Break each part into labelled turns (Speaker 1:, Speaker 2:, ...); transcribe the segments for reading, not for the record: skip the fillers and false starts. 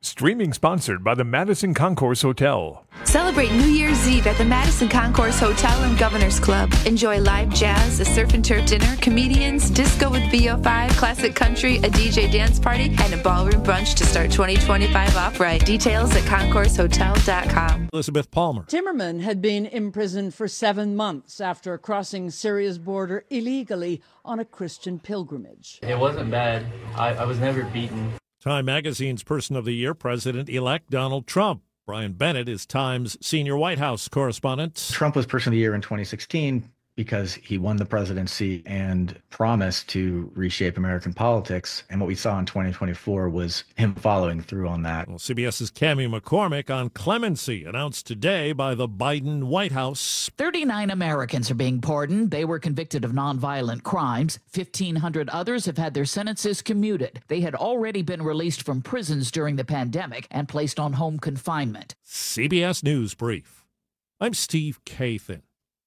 Speaker 1: Streaming sponsored by the Madison Concourse Hotel.
Speaker 2: Celebrate New Year's Eve at the Madison Concourse Hotel and Governor's Club. Enjoy live jazz, a surf and turf dinner, comedians, disco with VO5, classic country, a DJ dance party, and a ballroom brunch to start 2025 off right. Details at concoursehotel.com.
Speaker 3: Elizabeth Palmer.
Speaker 4: Timmerman had been imprisoned for 7 months after crossing Syria's border illegally on a Christian pilgrimage.
Speaker 5: It wasn't bad. I was never beaten.
Speaker 3: Time Magazine's Person of the Year, President-elect Donald Trump. Brian Bennett is Time's senior White House correspondent.
Speaker 6: Trump was Person of the Year in 2016 because he won the presidency and promised to reshape American politics. And what we saw in 2024 was him following through on that.
Speaker 3: Well, CBS's Cammie McCormick on clemency announced today by the Biden White House.
Speaker 7: 39 Americans are being pardoned. They were convicted of nonviolent crimes. 1,500 others have had their sentences commuted. They had already been released from prisons during the pandemic and placed on home confinement.
Speaker 3: CBS News Brief. I'm Steve Kathan.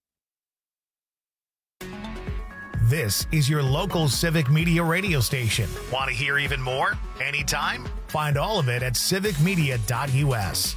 Speaker 8: This is your local Civic Media radio station. Want to hear even more? Anytime? Find all of it at civicmedia.us.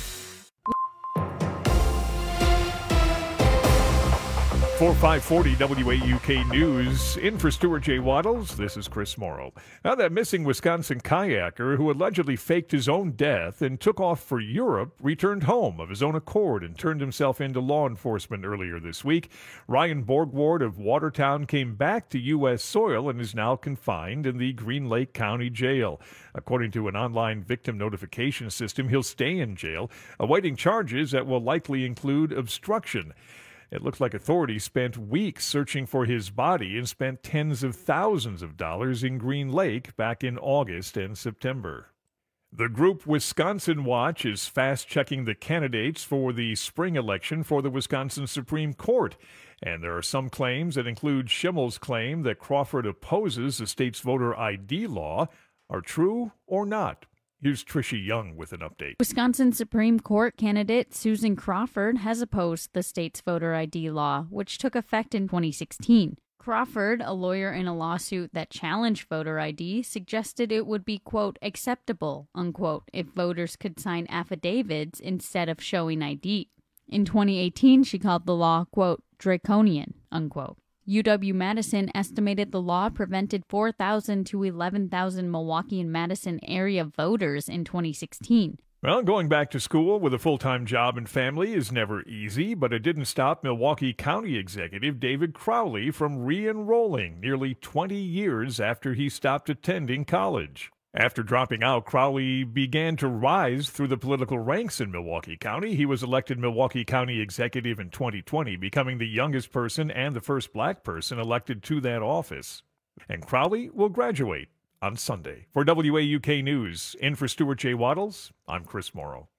Speaker 1: For 540 WAUK News, in for Stuart J. Waddles, this is Chris Morrow. Now, that missing Wisconsin kayaker who allegedly faked his own death and took off for Europe returned home of his own accord and turned himself into law enforcement earlier this week. Ryan Borgward of Watertown came back to U.S. soil and is now confined in the Green Lake County Jail. According to an online victim notification system, he'll stay in jail, awaiting charges that will likely include obstruction. It looks like authorities spent weeks searching for his body and spent tens of thousands of dollars in Green Lake back in August and September. The group Wisconsin Watch is fast-checking the candidates for the spring election for the Wisconsin Supreme Court. And there are some claims that include Schimmel's claim that Crawford opposes the state's voter ID law. Are true or not? Here's Tricia Young with an update.
Speaker 9: Wisconsin Supreme Court candidate Susan Crawford has opposed the state's voter ID law, which took effect in 2016. Crawford, a lawyer in a lawsuit that challenged voter ID, suggested it would be, quote, acceptable, unquote, if voters could sign affidavits instead of showing ID. In 2018, she called the law, quote, draconian, unquote. UW-Madison estimated the law prevented 4,000 to 11,000 Milwaukee and Madison area voters in 2016.
Speaker 1: Well, going back to school with a full-time job and family is never easy, but it didn't stop Milwaukee County Executive David Crowley from re-enrolling nearly 20 years after he stopped attending college. After dropping out, Crowley began to rise through the political ranks in Milwaukee County. He was elected Milwaukee County Executive in 2020, becoming the youngest person and the first black person elected to that office. And Crowley will graduate on Sunday. For WAUK News, in for Stuart J. Waddles, I'm Chris Morrow.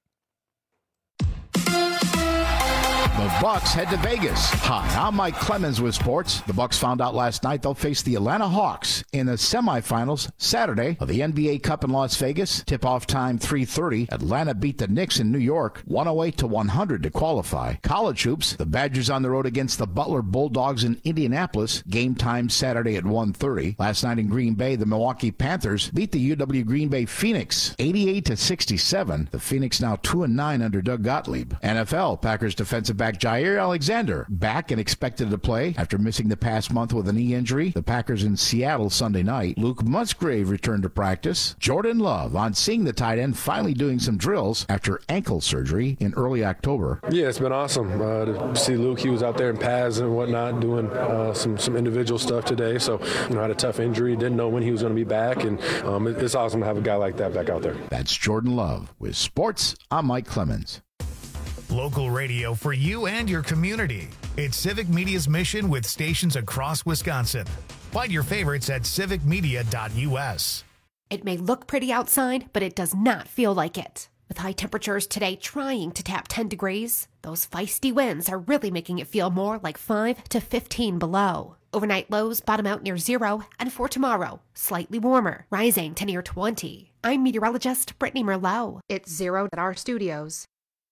Speaker 10: The Bucks head to Vegas. Hi, I'm Mike Clemens with sports. The Bucks found out last night they'll face the Atlanta Hawks in the semifinals Saturday of the NBA Cup in Las Vegas. Tip-off time 3:30. Atlanta beat the Knicks in New York 108-100 to qualify. College hoops. The Badgers on the road against the Butler Bulldogs in Indianapolis. Game time Saturday at 1:30. Last night in Green Bay, the Milwaukee Panthers beat the UW Green Bay Phoenix 88-67. The Phoenix now 2-9 under Doug Gottlieb. NFL. Packers defensive back Jair Alexander back and expected to play after missing the past month with a knee injury. The Packers in Seattle Sunday night. Luke Musgrave returned to practice. Jordan Love on seeing the tight end finally doing some drills after ankle surgery in early October.
Speaker 11: Yeah, it's been awesome to see Luke. He was out there in pads and whatnot doing some individual stuff today. So, had a tough injury. Didn't know when he was going to be back. And it's awesome to have a guy like that back out there.
Speaker 10: That's Jordan Love. With sports, I'm Mike Clemens.
Speaker 8: Local radio for you and your community. It's Civic Media's mission with stations across Wisconsin. Find your favorites at civicmedia.us.
Speaker 12: It may look pretty outside, but it does not feel like it. With high temperatures today trying to tap 10 degrees, those feisty winds are really making it feel more like 5 to 15 below. Overnight lows bottom out near 0, and for tomorrow, slightly warmer, rising to near 20. I'm meteorologist Brittany Merlot.
Speaker 13: It's 0 at our studios.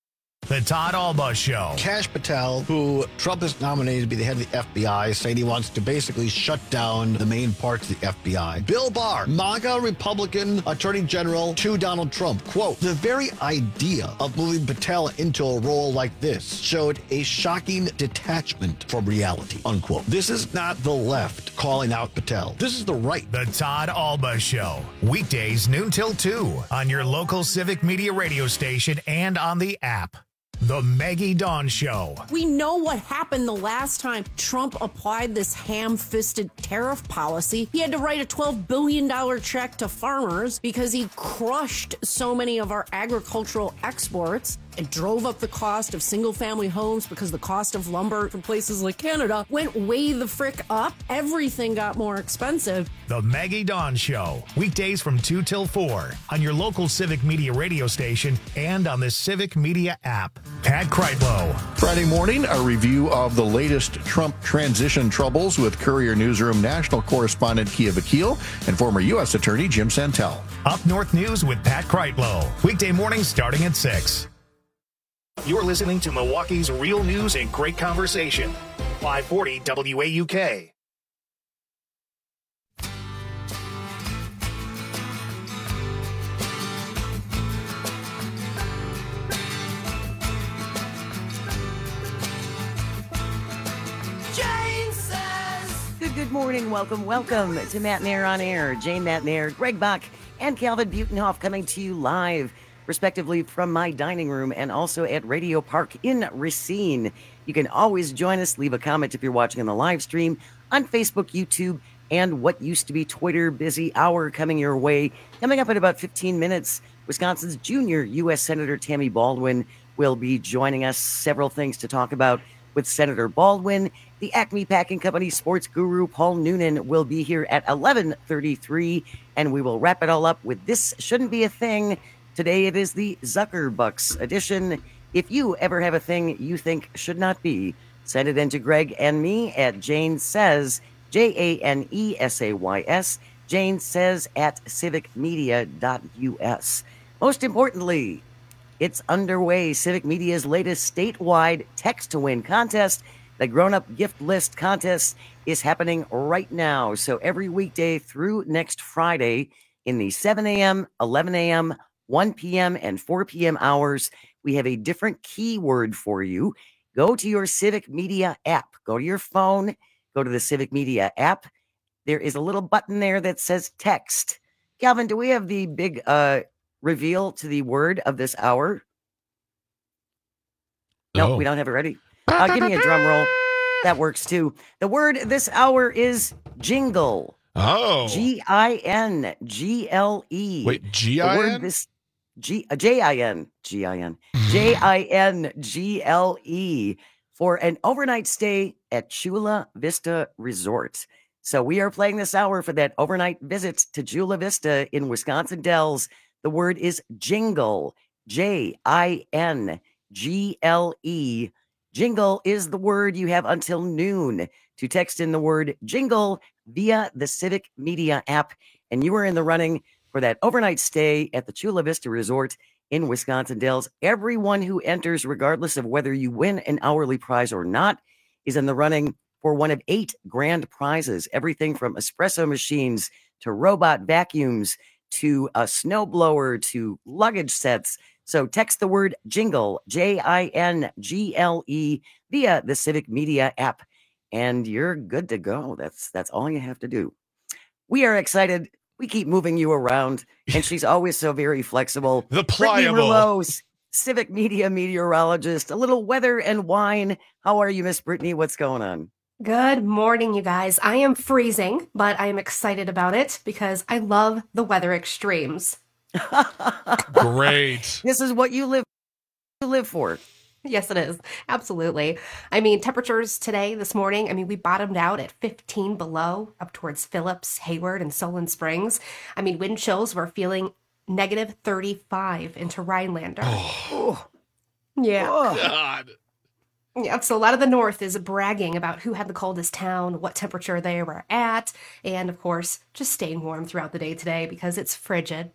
Speaker 8: The Todd Alba Show.
Speaker 10: Kash Patel, who Trump has nominated to be the head of the FBI, saying he wants to basically shut down the main parts of the FBI. Bill Barr, MAGA Republican Attorney General to Donald Trump. Quote, the very idea of moving Patel into a role like this showed a shocking detachment from reality, unquote. This is not the left calling out Patel. This is the right.
Speaker 8: The Todd Alba Show. Weekdays noon till 2 on your local Civic Media radio station and on the app. The Maggie Dawn Show.
Speaker 13: We know what happened the last time Trump applied this ham-fisted tariff policy. He had to write a $12 billion check to farmers because he crushed so many of our agricultural exports. It drove up the cost of single-family homes because the cost of lumber from places like Canada went way the frick up. Everything got more expensive.
Speaker 8: The Maggie Dawn Show. Weekdays from 2 till 4 on your local Civic Media radio station and on the Civic Media app. Pat Kreitlow.
Speaker 14: Friday morning, a review of the latest Trump transition troubles with Courier Newsroom national correspondent Kia Vakil and former U.S. Attorney Jim Santel.
Speaker 8: Up North News with Pat Kreitlow. Weekday mornings starting at 6. You're listening to Milwaukee's real news and great conversation. 540 WAUK.
Speaker 15: Good morning. Welcome to Matt Mayer on Air. Jane Matt Mayer, Greg Bach, and Calvin Butenhoff coming to you live, respectively, from my dining room and also at Radio Park in Racine. You can always join us. Leave a comment if you're watching on the live stream on Facebook, YouTube, and what used to be Twitter. Busy hour coming your way. Coming up in about 15 minutes, Wisconsin's junior U.S. Senator Tammy Baldwin will be joining us. Several things to talk about with Senator Baldwin. The Acme Packing Company sports guru Paul Noonan will be here at 11:33, and we will wrap it all up with This Shouldn't Be a Thing. Today it is the Zuckerbucks edition. If you ever have a thing you think should not be, send it in to Greg and me at Jane Says, JANESAYS, Jane Says at civicmedia.us. Most importantly, it's underway. Civic Media's latest statewide Text to Win contest. The grown-up gift list contest is happening right now. So every weekday through next Friday in the 7 a.m., 11 a.m., 1 p.m., and 4 p.m. hours, we have a different keyword for you. Go to your Civic Media app. Go to your phone. Go to the Civic Media app. There is a little button there that says text. Calvin, do we have the big reveal to the word of this hour? No, we don't have it ready. Give me a drum roll. That works too. The word this hour is jingle.
Speaker 16: Oh.
Speaker 15: Gingle.
Speaker 16: Wait, G-I-N?
Speaker 15: J-I-N. J-I-N-G-L-E for an overnight stay at Chula Vista Resort. So we are playing this hour for that overnight visit to Chula Vista in Wisconsin Dells. The word is jingle. J-I-N-G-L-E. Jingle is the word. You have until noon to text in the word jingle via the Civic Media app. And you are in the running for that overnight stay at the Chula Vista Resort in Wisconsin Dells. Everyone who enters, regardless of whether you win an hourly prize or not, is in the running for one of 8 grand prizes. Everything from espresso machines to robot vacuums to a snowblower to luggage sets. So text the word jingle, J-I-N-G-L-E, via the Civic Media app, and you're good to go. That's all you have to do. We are excited. We keep moving you around, and she's always so very flexible.
Speaker 16: The pliable.
Speaker 15: Brittany Rouleau, Civic Media meteorologist. A little weather and wine. How are you, Miss Brittany? What's going on?
Speaker 12: Good morning, you guys. I am freezing, but I am excited about it because I love the weather extremes.
Speaker 16: Great.
Speaker 15: This is what you live for.
Speaker 12: Yes, it is. Absolutely. I mean, temperatures today, this morning, we bottomed out at 15 below up towards Phillips, Hayward, and Solon Springs. Wind chills were feeling negative 35 into Rhinelander.
Speaker 16: Oh.
Speaker 12: Yeah.
Speaker 16: Oh, God.
Speaker 12: Yeah, so a lot of the north is bragging about who had the coldest town, what temperature they were at, and of course, just staying warm throughout the day today because it's frigid.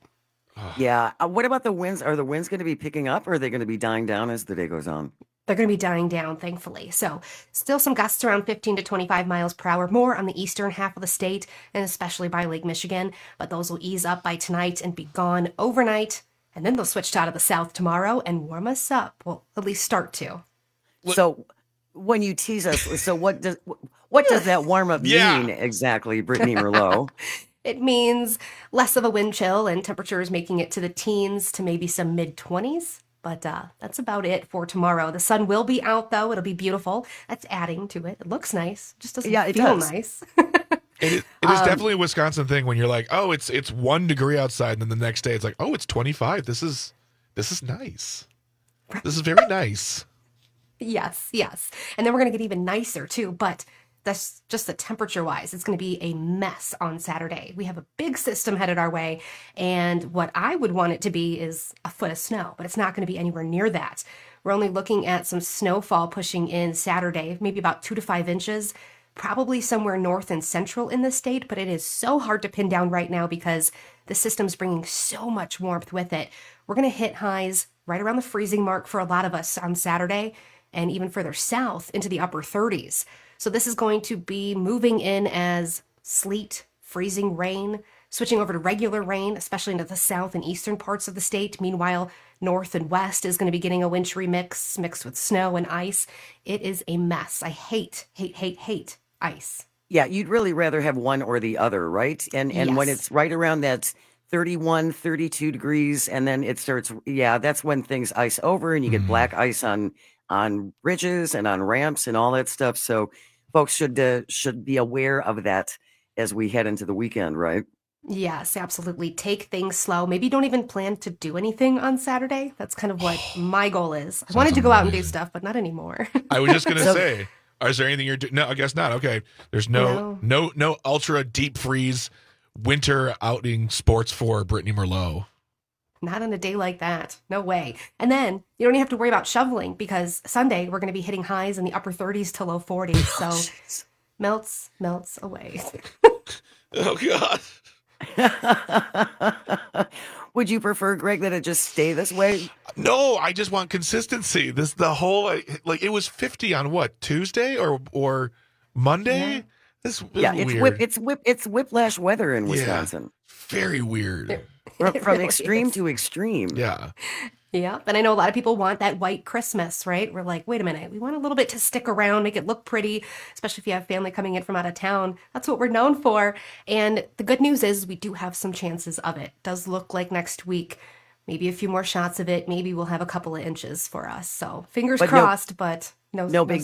Speaker 15: Yeah. What about the winds? Are the winds going to be picking up, or are they going to be dying down as the day goes on?
Speaker 12: They're going to be dying down, thankfully. So still some gusts around 15 to 25 miles per hour, more on the eastern half of the state, and especially by Lake Michigan. But those will ease up by tonight and be gone overnight. And then they'll switch out of the south tomorrow and warm us up. Well, at least start to.
Speaker 15: So when you tease us, so what does that warm up mean exactly, Brittany Merlot?
Speaker 12: It means less of a wind chill and temperatures making it to the teens to maybe some mid-20s. But that's about it for tomorrow. The sun will be out, though. It'll be beautiful. That's adding to it. It looks nice. Just doesn't feel nice.
Speaker 16: It is definitely a Wisconsin thing when you're like, oh, it's 1 degree outside, and then the next day it's like, oh, it's 25. This is nice. This is very nice.
Speaker 12: Yes. And then we're going to get even nicer, too. But that's just the temperature-wise. It's going to be a mess on Saturday. We have a big system headed our way, and what I would want it to be is a foot of snow, but it's not going to be anywhere near that. We're only looking at some snowfall pushing in Saturday, maybe about 2 to 5 inches, probably somewhere north and central in the state, but it is so hard to pin down right now because the system's bringing so much warmth with it. We're going to hit highs right around the freezing mark for a lot of us on Saturday, and even further south into the upper 30s. So this is going to be moving in as sleet, freezing rain, switching over to regular rain, especially into the south and eastern parts of the state. Meanwhile, north and west is going to be getting a wintry mix mixed with snow and ice. It is a mess. I hate ice.
Speaker 15: Yeah, you'd really rather have one or the other, right? And when it's right around that 31, 32 degrees, and then it starts, that's when things ice over and you get black ice on bridges and on ramps and all that stuff. So folks should be aware of that as we head into the weekend, right?
Speaker 12: Yes, absolutely. Take things slow. Maybe don't even plan to do anything on Saturday. That's kind of what my goal is. I wanted to go out and do stuff, but not anymore.
Speaker 16: I was just going to say, is there anything you're doing? No, I guess not. Okay. There's no ultra deep freeze winter outing sports for Brittany Merlot.
Speaker 12: Not on a day like that. No way. And then you don't even have to worry about shoveling because Sunday we're going to be hitting highs in the upper 30s to low 40s. So melts away.
Speaker 16: Oh, God.
Speaker 15: Would you prefer, Greg, that it just stay this way?
Speaker 16: No, I just want consistency. The whole, it was 50 on what, Tuesday or Monday?
Speaker 12: Yeah.
Speaker 16: This
Speaker 15: weird.
Speaker 16: It's
Speaker 15: it's whiplash weather in Wisconsin.
Speaker 16: Very weird.
Speaker 15: From
Speaker 12: really
Speaker 15: extreme
Speaker 12: is.
Speaker 15: to extreme.
Speaker 16: Yeah.
Speaker 12: Yeah. And I know a lot of people want that white Christmas, right? We're like, wait a minute. We want a little bit to stick around, make it look pretty, especially if you have family coming in from out of town. That's what we're known for. And the good news is we do have some chances of it. Does look like next week, maybe a few more shots of it. Maybe we'll have a couple of inches for us. So fingers crossed, but no big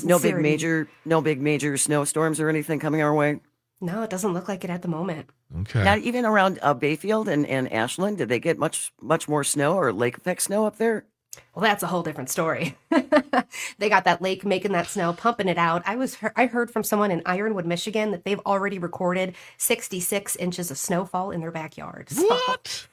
Speaker 15: major snowstorms or anything coming our way.
Speaker 12: No, it doesn't look like it at the moment.
Speaker 16: Okay.
Speaker 15: Not even around Bayfield and Ashland. Did they get much more snow or lake effect snow up there?
Speaker 12: Well, that's a whole different story. They got that lake making that snow, pumping it out. I heard from someone in Ironwood, Michigan, that they've already recorded 66 inches of snowfall in their backyard. So,
Speaker 16: what?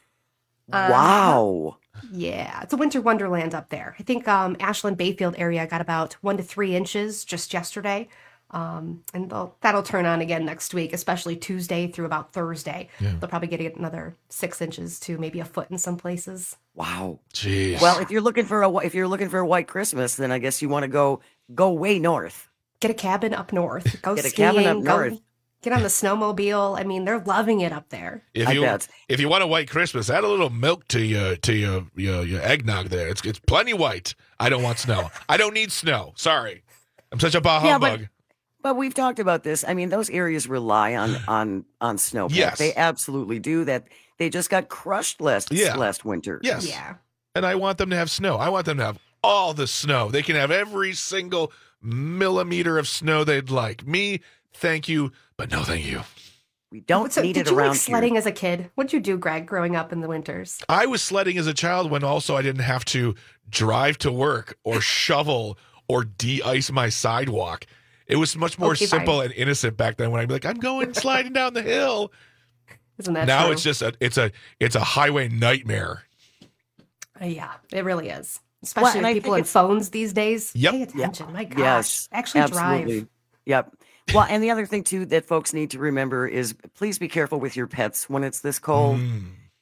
Speaker 15: Wow.
Speaker 12: Yeah, it's a winter wonderland up there. I think Ashland, Bayfield area got about 1 to 3 inches just yesterday. And that'll turn on again next week, especially Tuesday through about Thursday. Yeah. They'll probably get another 6 inches to maybe a foot in some places.
Speaker 15: Wow.
Speaker 16: Jeez.
Speaker 15: Well, if you're looking for a white Christmas, then I guess you want to go way north.
Speaker 12: Get a cabin up north. Go
Speaker 15: Get
Speaker 12: skiing.
Speaker 15: A cabin up north.
Speaker 12: Get on the snowmobile. I mean, they're loving it up there.
Speaker 16: If you want a white Christmas, add a little milk to your eggnog there. It's plenty white. I don't want snow. I don't need snow. Sorry. I'm such a bah humbug.
Speaker 15: But we've talked about this. I mean, those areas rely on snowpack.
Speaker 16: Yes.
Speaker 15: They absolutely do. That they just got crushed last winter.
Speaker 16: Yes.
Speaker 12: Yeah.
Speaker 16: And I want them to have snow. I want them to have all the snow. They can have every single millimeter of snow they'd like. Me, thank you, but no thank you.
Speaker 15: We don't need it around here.
Speaker 12: Did you like sledding as a kid? What'd you do, Greg, growing up in the winters?
Speaker 16: I was sledding as a child when also I didn't have to drive to work or shovel or de-ice my sidewalk. It was much more simple and innocent back then when I'd be like, I'm going sliding down the hill.
Speaker 12: Isn't that
Speaker 16: now
Speaker 12: true?
Speaker 16: it's just it's a highway nightmare.
Speaker 12: Yeah, it really is. Especially with people in phones these days.
Speaker 16: Yep.
Speaker 12: Pay attention. My gosh.
Speaker 15: Yes,
Speaker 12: actually
Speaker 15: absolutely.
Speaker 12: drive.
Speaker 15: Yep. Well, and the other thing too that folks need to remember is please be careful with your pets when it's this cold.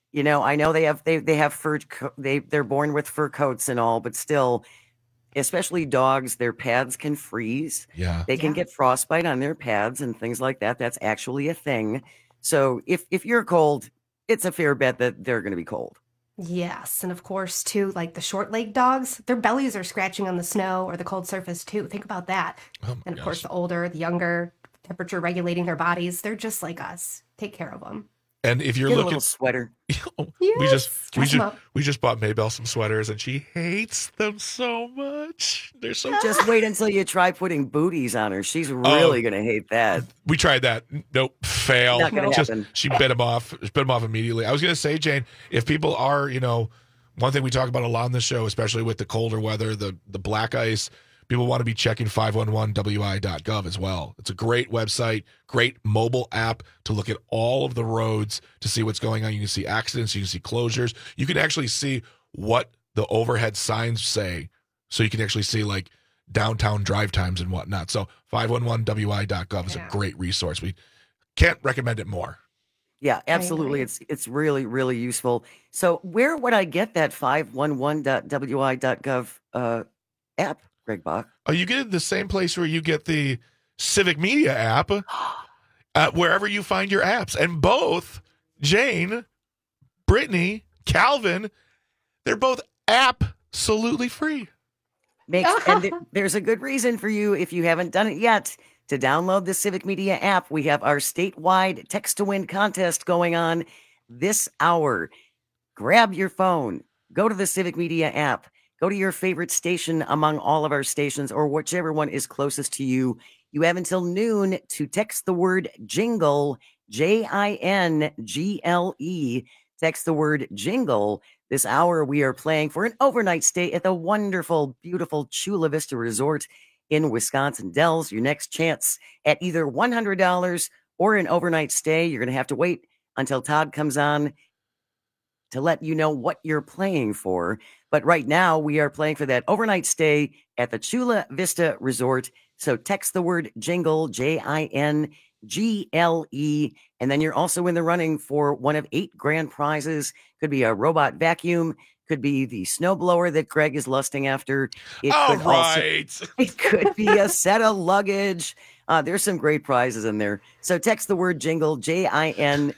Speaker 15: You know, I know they have fur. They're born with fur coats and all, but still, especially dogs, their pads can freeze.
Speaker 16: Yeah,
Speaker 15: they can get frostbite on their pads and things like that. That's actually a thing. So if you're cold, it's a fair bet that they're going to be cold.
Speaker 12: Yes, and of course, too, like the short-legged dogs, their bellies are scratching on the snow or the cold surface, too. Think about that. And of course, the older, the younger, temperature regulating their bodies, they're just like us. Take care of them.
Speaker 16: And if you're
Speaker 15: Get
Speaker 16: looking,
Speaker 15: a little sweater.
Speaker 16: we just bought Maybelle some sweaters, and she hates them so much. They're so.
Speaker 15: Just wait until you try putting booties on her. She's really gonna hate that.
Speaker 16: We tried that. Nope, fail.
Speaker 15: Not gonna happen.
Speaker 16: She bit him off. Immediately. I was gonna say, Jane, if people are, one thing we talk about a lot on the show, especially with the colder weather, the black ice. People want to be checking 511wi.gov as well. It's a great website, great mobile app to look at all of the roads to see what's going on. You can see accidents, you can see closures. You can actually see what the overhead signs say. So you can actually see like downtown drive times and whatnot. So 511wi.gov is a great resource. We can't recommend it more.
Speaker 15: Yeah, absolutely. It's really, really useful. So where would I get that 511.wi.gov app? Greg Bach.
Speaker 16: Oh, you get it the same place where you get the Civic Media app, wherever you find your apps. And both Jane, Brittany, Calvin, they're both absolutely free.
Speaker 15: And there's a good reason for you, if you haven't done it yet, to download the Civic Media app. We have our statewide Text to Win contest going on this hour. Grab your phone, go to the Civic Media app. Go to your favorite station among all of our stations or whichever one is closest to you. You have until noon to text the word jingle, Jingle. Text the word jingle. This hour we are playing for an overnight stay at the wonderful, beautiful Chula Vista Resort in Wisconsin Dells. Your next chance at either $100 or an overnight stay. You're going to have to wait until Todd comes on to let you know what you're playing for. But right now, we are playing for that overnight stay at the Chula Vista Resort. So text the word jingle, Jingle, and then you're also in the running for one of 8 grand prizes. Could be a robot vacuum, could be the snowblower that Greg is lusting after. It could be a set of luggage. There's some great prizes in there. So text the word jingle, Jingle,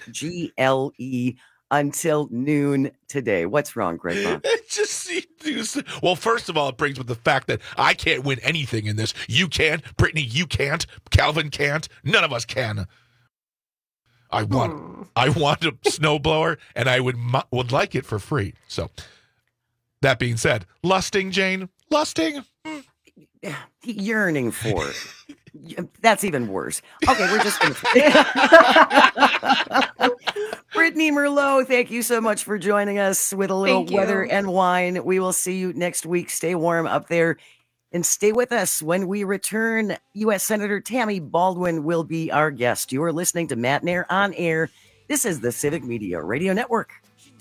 Speaker 15: until noon today. What's wrong, Greg?
Speaker 16: Well, first of all, it brings with the fact that I can't win anything in this. You can't. Brittany, you can't. Calvin can't. None of us can. I want a snowblower, and I would like it for free. So, that being said, lusting, Jane? Lusting?
Speaker 15: Yearning for it. That's even worse. Okay, we're just going to... Brittany Merlot, thank you so much for joining us with a little weather and wine. We will see you next week. Stay warm up there and stay with us. When we return, U.S. Senator Tammy Baldwin will be our guest. You are listening to Matt Nair on Air. This is the Civic Media Radio Network.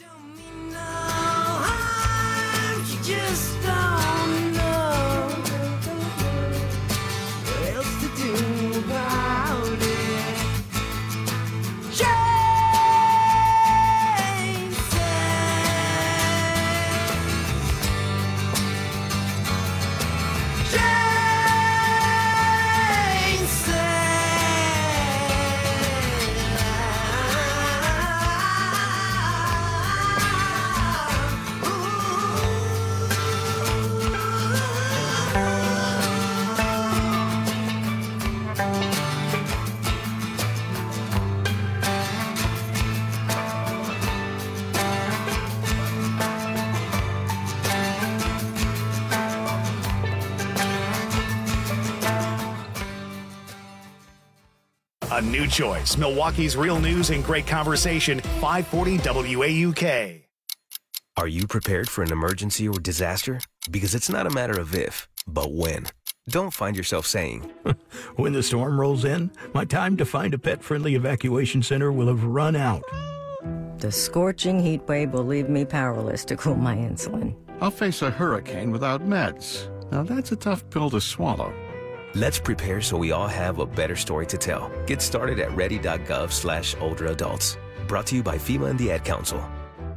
Speaker 8: A new choice. Milwaukee's real news and great conversation. 540 WAUK.
Speaker 17: Are you prepared for an emergency or disaster? Because it's not a matter of if, but when. Don't find yourself saying,
Speaker 18: when the storm rolls in, my time to find a pet-friendly evacuation center will have run out.
Speaker 19: The scorching heat wave will leave me powerless to cool my insulin.
Speaker 20: I'll face a hurricane without meds. Now that's a tough pill to swallow.
Speaker 17: Let's prepare so we all have a better story to tell. Get started at ready.gov/older adults. Brought to you by FEMA and the Ad Council.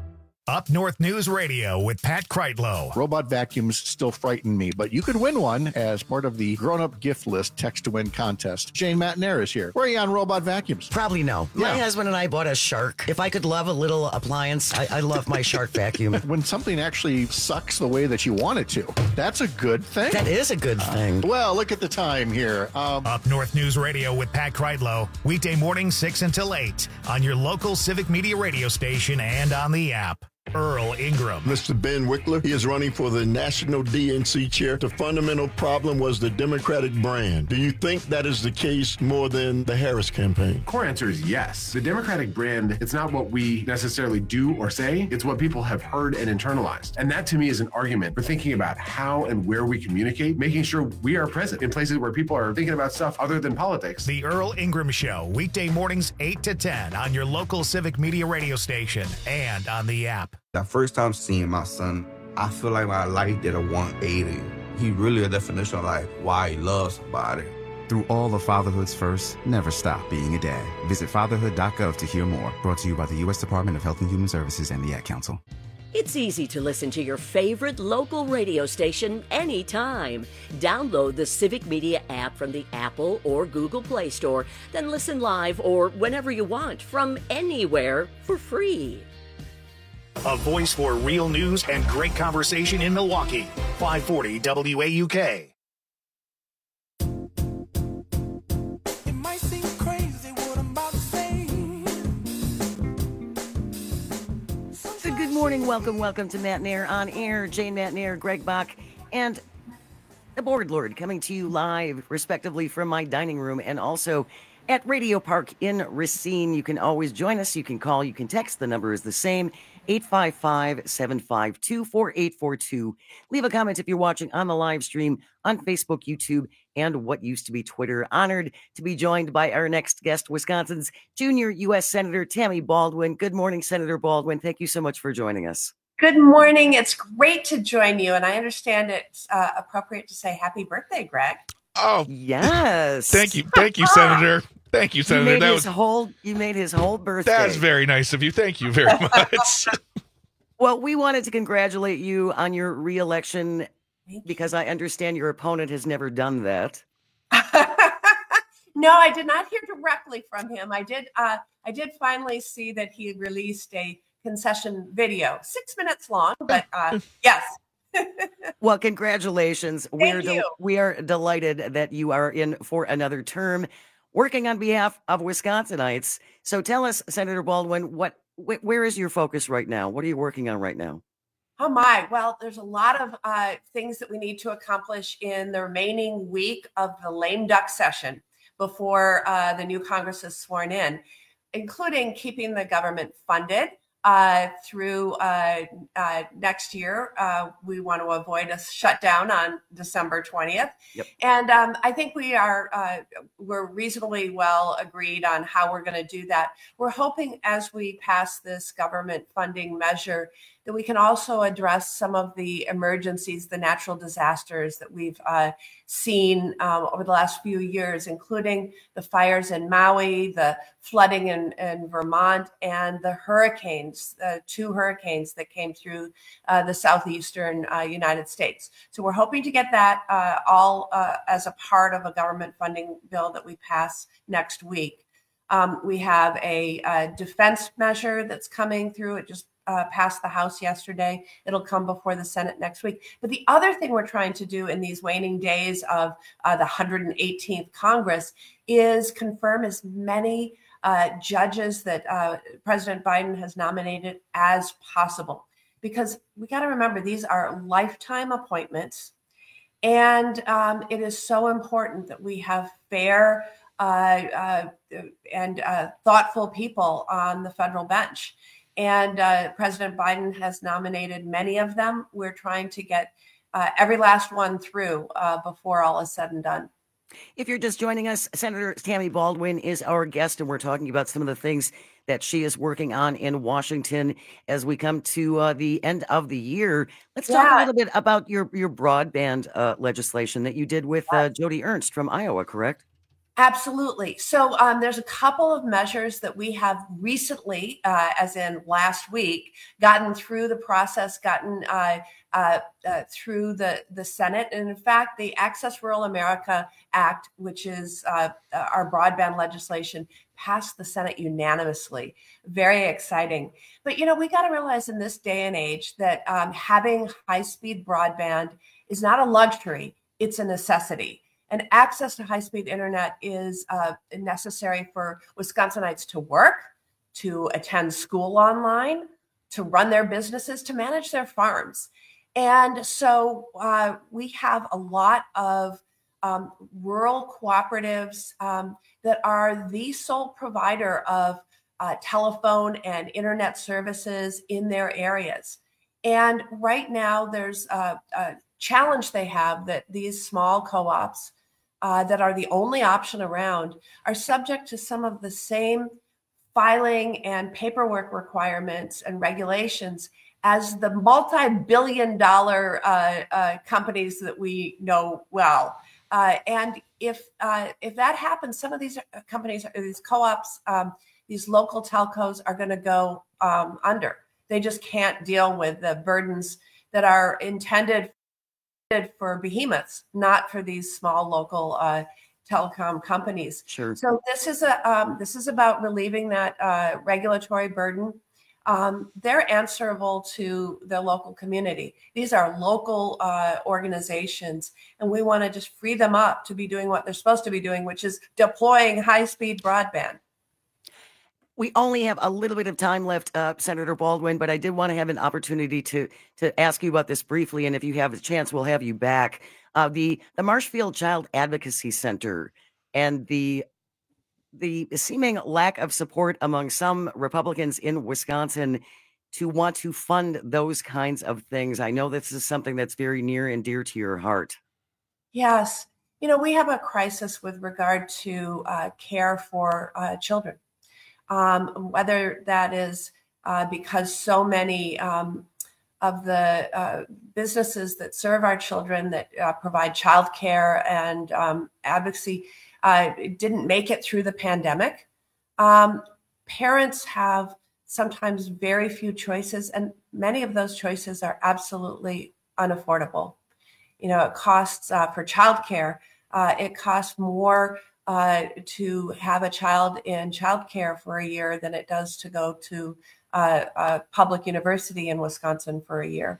Speaker 8: Up North News Radio with Pat Kreitlow.
Speaker 14: Robot vacuums still frighten me, but you could win one as part of the grown-up gift list text-to-win contest. Jane Matnair is here. Where are you on robot vacuums?
Speaker 15: Probably no.
Speaker 14: Yeah.
Speaker 15: My husband and I bought a Shark. If I could love a little appliance, I love my Shark vacuum.
Speaker 14: When something actually sucks the way that you want it to, that's a good thing.
Speaker 15: That is a good thing.
Speaker 14: Well, look at the time here.
Speaker 8: Up North News Radio with Pat Kreitlow. Weekday mornings 6 until 8 on your local Civic Media radio station and on the app. Earl Ingram.
Speaker 21: Mr. Ben Wickler, he is running for the national DNC chair. The fundamental problem was the Democratic brand. Do you think that is the case more than the Harris campaign?
Speaker 22: Core answer is yes. The Democratic brand, it's not what we necessarily do or say, it's what people have heard and internalized. And that to me is an argument for thinking about how and where we communicate, making sure we are present in places where people are thinking about stuff other than politics.
Speaker 8: The Earl Ingram Show, weekday mornings 8 to 10 on your local Civic Media radio station and on the app.
Speaker 23: That first time seeing my son, I feel like my life did a 180. He really a definition of like why he loves somebody.
Speaker 24: Through all of fatherhood's first, never stop being a dad. Visit fatherhood.gov to hear more. Brought to you by the U.S. Department of Health and Human Services and the Ad Council.
Speaker 25: It's easy to listen to your favorite local radio station anytime. Download the Civic Media app from the Apple or Google Play Store, then listen live or whenever you want from anywhere for free.
Speaker 8: A voice for real news and great conversation in Milwaukee. 540 WAUK.
Speaker 26: It might seem crazy what I'm about to say.
Speaker 15: So good morning. Welcome to Matt Nair on Air. Jane Matt Nair, Greg Bach, and the Board Lord coming to you live, respectively, from my dining room and also at Radio Park in Racine. You can always join us. You can call. You can text. The number is the same. 855-752-4842. Leave a comment if you're watching on the live stream on Facebook, YouTube, and what used to be Twitter. Honored to be joined by our next guest, Wisconsin's junior U.S. Senator Tammy Baldwin. Good morning, Senator Baldwin. Thank you so much for joining us.
Speaker 27: Good morning. It's great to join you, and I understand it's appropriate to say happy birthday, Greg.
Speaker 16: Oh,
Speaker 15: yes.
Speaker 16: Thank you, Senator. Thank you, Senator.
Speaker 15: You made his whole birthday.
Speaker 16: That's very nice of you. Thank you very much.
Speaker 15: Well, we wanted to congratulate you on your re-election because I understand your opponent has never done that.
Speaker 27: No, I did not hear directly from him. I did finally see that he had released a concession video, 6 minutes long, but yes.
Speaker 15: Well, congratulations.
Speaker 27: Thank you.
Speaker 15: We are delighted that you are in for another term, working on behalf of Wisconsinites. So tell us, Senator Baldwin, where is your focus right now? What are you working on right now?
Speaker 27: Oh my, well, there's a lot of things that we need to accomplish in the remaining week of the lame duck session before the new Congress is sworn in, including keeping the government funded through next year. We want to avoid a shutdown on December 20th.
Speaker 15: Yep.
Speaker 27: And I think we're reasonably well agreed on how we're going to do that. We're hoping as we pass this government funding measure that we can also address some of the emergencies, the natural disasters that we've seen over the last few years, including the fires in Maui, the flooding in Vermont, and the hurricanes, 2 hurricanes that came through the southeastern United States. So we're hoping to get that all as a part of a government funding bill that we pass next week. We have a defense measure that's coming through. It just passed the House yesterday. It'll come before the Senate next week. But the other thing we're trying to do in these waning days of the 118th Congress is confirm as many judges that President Biden has nominated as possible. Because we got to remember, these are lifetime appointments. And it is so important that we have fair and thoughtful people on the federal bench. And President Biden has nominated many of them. We're trying to get every last one through before all is said and done.
Speaker 15: If you're just joining us, Senator Tammy Baldwin is our guest, and we're talking about some of the things that she is working on in Washington as we come to the end of the year. Let's talk a little bit about your broadband legislation that you did with Joni Ernst from Iowa, correct?
Speaker 27: Absolutely. So there's a couple of measures that we have recently, as in last week, gotten through the process, gotten through the Senate. And in fact, the Access Rural America Act, which is our broadband legislation, passed the Senate unanimously. Very exciting. But, we got to realize in this day and age that having high-speed broadband is not a luxury, it's a necessity. And access to high-speed internet is necessary for Wisconsinites to work, to attend school online, to run their businesses, to manage their farms. And so we have a lot of rural cooperatives that are the sole provider of telephone and internet services in their areas. And right now there's a challenge they have that these small co-ops that are the only option around are subject to some of the same filing and paperwork requirements and regulations as the multi-billion-dollar companies that we know well. And if that happens, some of these companies, these co-ops, these local telcos are going to go under. They just can't deal with the burdens that are intended for behemoths, not for these small local telecom companies.
Speaker 15: Sure.
Speaker 27: So this is about relieving that regulatory burden. They're answerable to the local community. These are local organizations, and we want to just free them up to be doing what they're supposed to be doing, which is deploying high-speed broadband.
Speaker 15: We only have a little bit of time left, Senator Baldwin, but I did want to have an opportunity to ask you about this briefly, and if you have a chance, we'll have you back. The Marshfield Child Advocacy Center and the seeming lack of support among some Republicans in Wisconsin to want to fund those kinds of things. I know this is something that's very near and dear to your heart.
Speaker 27: Yes. We have a crisis with regard to care for children. Whether that is because so many of the businesses that serve our children, that provide childcare and advocacy, didn't make it through the pandemic. Parents have sometimes very few choices, and many of those choices are absolutely unaffordable. It costs for childcare, it costs more to have a child in childcare for a year than it does to go to a public university in Wisconsin for a year.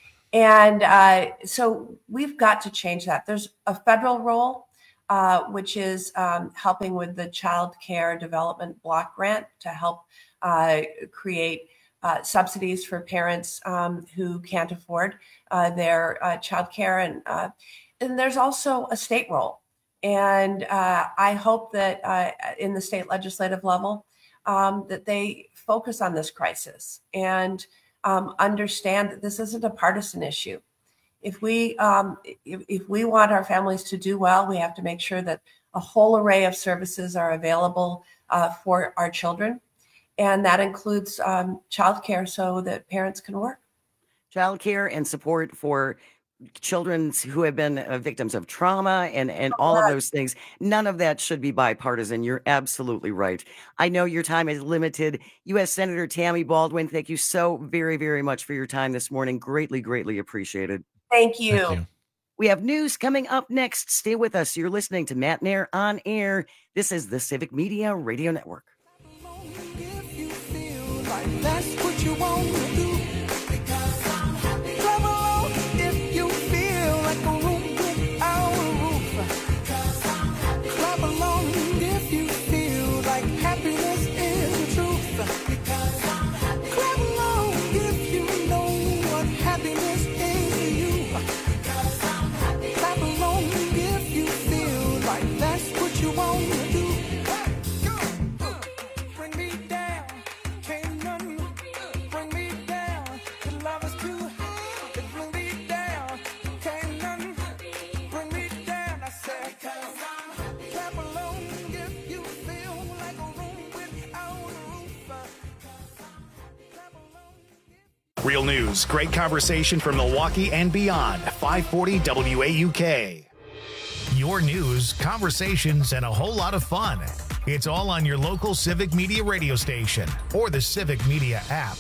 Speaker 27: And so we've got to change that. There's a federal role, which is helping with the Child Care Development Block Grant to help create subsidies for parents who can't afford their child care. And there's also a state role. And I hope that in the state legislative level, that they focus on this crisis and understand that this isn't a partisan issue. If we want our families to do well, we have to make sure that a whole array of services are available for our children. And that includes childcare so that parents can work.
Speaker 15: Childcare and support for children who have been victims of trauma and all of those things. None of that should be bipartisan. You're absolutely right. I know your time is limited. U.S. Senator Tammy Baldwin, thank you so very, very much for your time this morning. Greatly, greatly appreciated.
Speaker 27: Thank you.
Speaker 15: We have news coming up next. Stay with us. You're listening to Matt Nair on Air. This is the Civic Media Radio Network.
Speaker 26: That's what you want to do. Clap along if you feel like a room without a roof. Clap along if you feel like happiness is the truth. Clap along if you know what happiness is to you. Clap along if you feel like that's what you want to do. Bring me down. Can't none bring me down. The love is too high to bring me down. Can't none bring me down. I said, clap along if you feel like a room without a roof.
Speaker 8: Real news, great conversation from Milwaukee and beyond. 540 WAUK. your news, conversations, and a whole lot of fun. It's all on your local Civic Media radio station or the Civic Media app.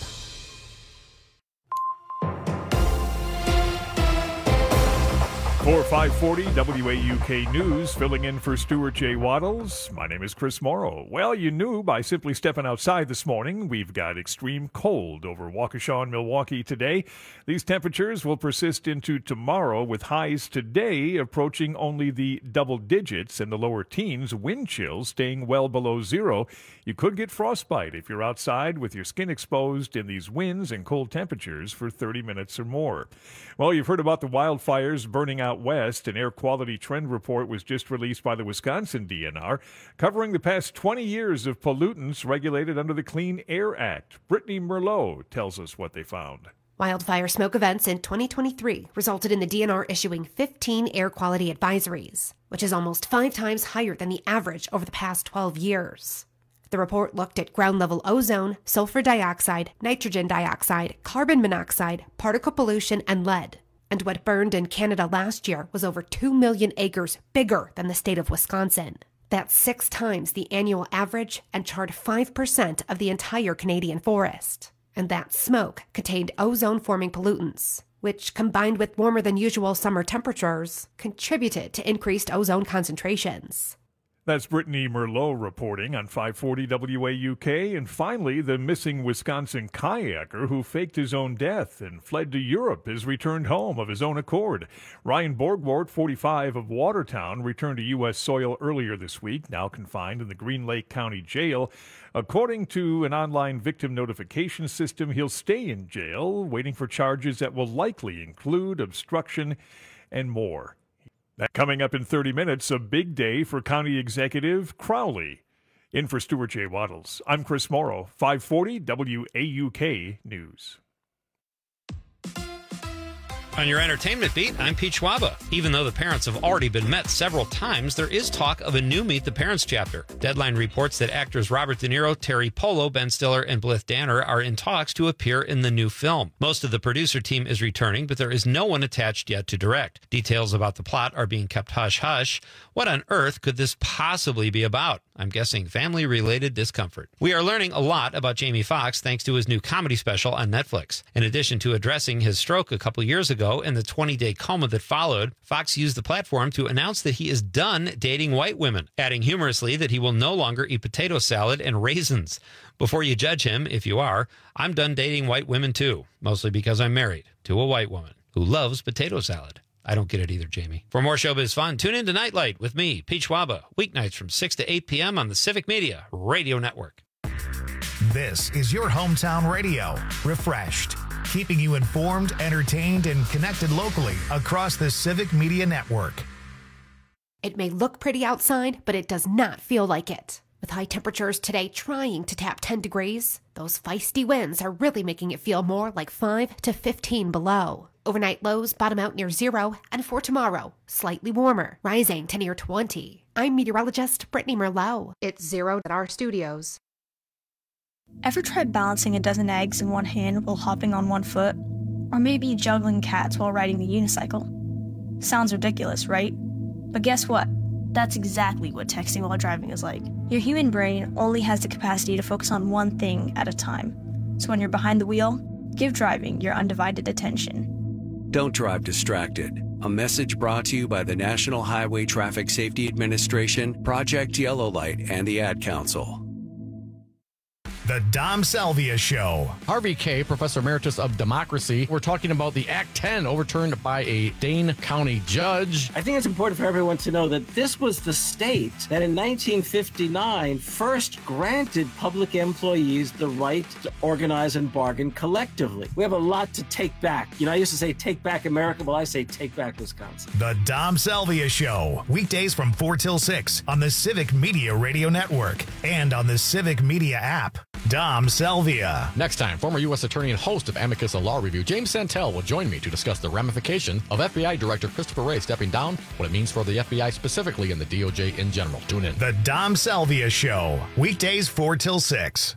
Speaker 1: For 540 WAUK News, filling in for Stuart J. Waddles. My name is Chris Morrow. Well, you knew by simply stepping outside this morning, we've got extreme cold over Waukesha and Milwaukee today. These temperatures will persist into tomorrow, with highs today approaching only the double digits and the lower teens, wind chills staying well below zero. You could get frostbite if you're outside with your skin exposed in these winds and cold temperatures for 30 minutes or more. Well, you've heard about the wildfires burning out west. An air quality trend report was just released by the Wisconsin DNR, covering the past 20 years of pollutants regulated under the Clean Air Act. Brittany Merlot tells us what they found.
Speaker 12: Wildfire smoke events in 2023 resulted in the DNR issuing 15 air quality advisories, which is almost 5 times higher than the average over the past 12 years. The report looked at ground-level ozone, sulfur dioxide, nitrogen dioxide, carbon monoxide, particle pollution, and lead. And what burned in Canada last year was over 2 million acres bigger than the state of Wisconsin. That's 6 times the annual average and charred 5% of the entire Canadian forest. And that smoke contained ozone-forming pollutants, which, combined with warmer than usual summer temperatures, contributed to increased ozone concentrations.
Speaker 1: That's Brittany Merlot reporting on 540 WAUK. And finally, the missing Wisconsin kayaker who faked his own death and fled to Europe has returned home of his own accord. Ryan Borgward, 45, of Watertown, returned to U.S. soil earlier this week, now confined in the Green Lake County Jail. According to an online victim notification system, he'll stay in jail, waiting for charges that will likely include obstruction and more. That coming up in 30 minutes, a big day for County Executive Crowley. In for Stuart J. Waddles, I'm Chris Morrow, 540 WAUK News.
Speaker 2: On your entertainment beat, I'm Pete Schwaba. Even though the parents have already been met several times, there is talk of a new Meet the Parents chapter. Deadline reports that actors Robert De Niro, Terry Polo, Ben Stiller, and Blythe Danner are in talks to appear in the new film. Most of the producer team is returning, but there is no one attached yet to direct. Details about the plot are being kept hush-hush. What on earth could this possibly be about? I'm guessing family-related discomfort. We are learning a lot about Jamie Foxx thanks to his new comedy special on Netflix. In addition to addressing his stroke a couple years ago and the 20-day coma that followed, Foxx used the platform to announce that he is done dating white women, adding humorously that he will no longer eat potato salad and raisins. Before you judge him, if you are, I'm done dating white women too, mostly because I'm married to a white woman who loves potato salad. I don't get it either, Jamie. For more showbiz fun, tune in to Nightlight with me, Pete Schwaba, weeknights from 6 to 8 p.m. on the Civic Media Radio Network.
Speaker 8: This is your hometown radio, refreshed, keeping you informed, entertained, and connected locally across the Civic Media Network.
Speaker 12: It may look pretty outside, but it does not feel like it. With high temperatures today trying to tap 10 degrees, those feisty winds are really making it feel more like 5 to 15 below. Overnight lows bottom out near 0, and for tomorrow, slightly warmer, rising to near 20. I'm meteorologist Brittany Merlot. It's 0 at our studios.
Speaker 3: Ever tried balancing a dozen eggs in one hand while hopping on one foot? Or maybe juggling cats while riding a unicycle? Sounds ridiculous, right? But guess what? That's exactly what texting while driving is like. Your human brain only has the capacity to focus on one thing at a time. So when you're behind the wheel, give driving your undivided attention.
Speaker 4: Don't drive distracted. A message brought to you by the National Highway Traffic Safety Administration, Project Yellow Light, and the Ad Council.
Speaker 8: The Dom Salvia Show.
Speaker 5: Harvey K., Professor Emeritus of Democracy. We're talking about the Act 10 overturned by a Dane County judge.
Speaker 6: I think it's important for everyone to know that this was the state that in 1959 first granted public employees the right to organize and bargain collectively. We have a lot to take back. You know, I used to say take back America. Well, I say take back Wisconsin.
Speaker 8: The Dom Salvia Show. Weekdays from 4 till 6 on the Civic Media Radio Network and on the Civic Media app. Dom Salvia.
Speaker 5: Next time, former U.S. Attorney and host of Amicus, a law review, James Santel will join me to discuss the ramifications of FBI Director Christopher Wray stepping down, what it means for the FBI specifically and the DOJ in general. Tune in.
Speaker 8: The Dom Salvia Show. Weekdays 4 till 6.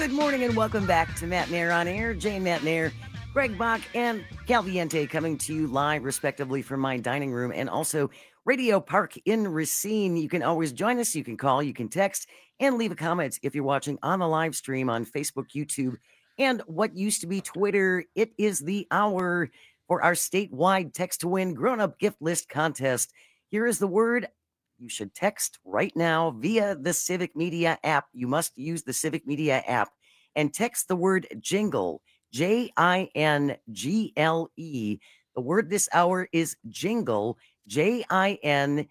Speaker 15: Good morning and welcome back to Matt Mayer on Air. Jane Matt Mayer, Greg Bach, and Calviente coming to you live, respectively, from my dining room and also Radio Park in Racine. You can always join us. You can call, you can text, and leave a comment if you're watching on the live stream on Facebook, YouTube, and what used to be Twitter. It is the hour for our statewide Text to Win grown-up gift list contest. Here is the word you should text right now via the Civic Media app. You must use the Civic Media app and text the word jingle, Jingle. The word this hour is jingle, Jingle.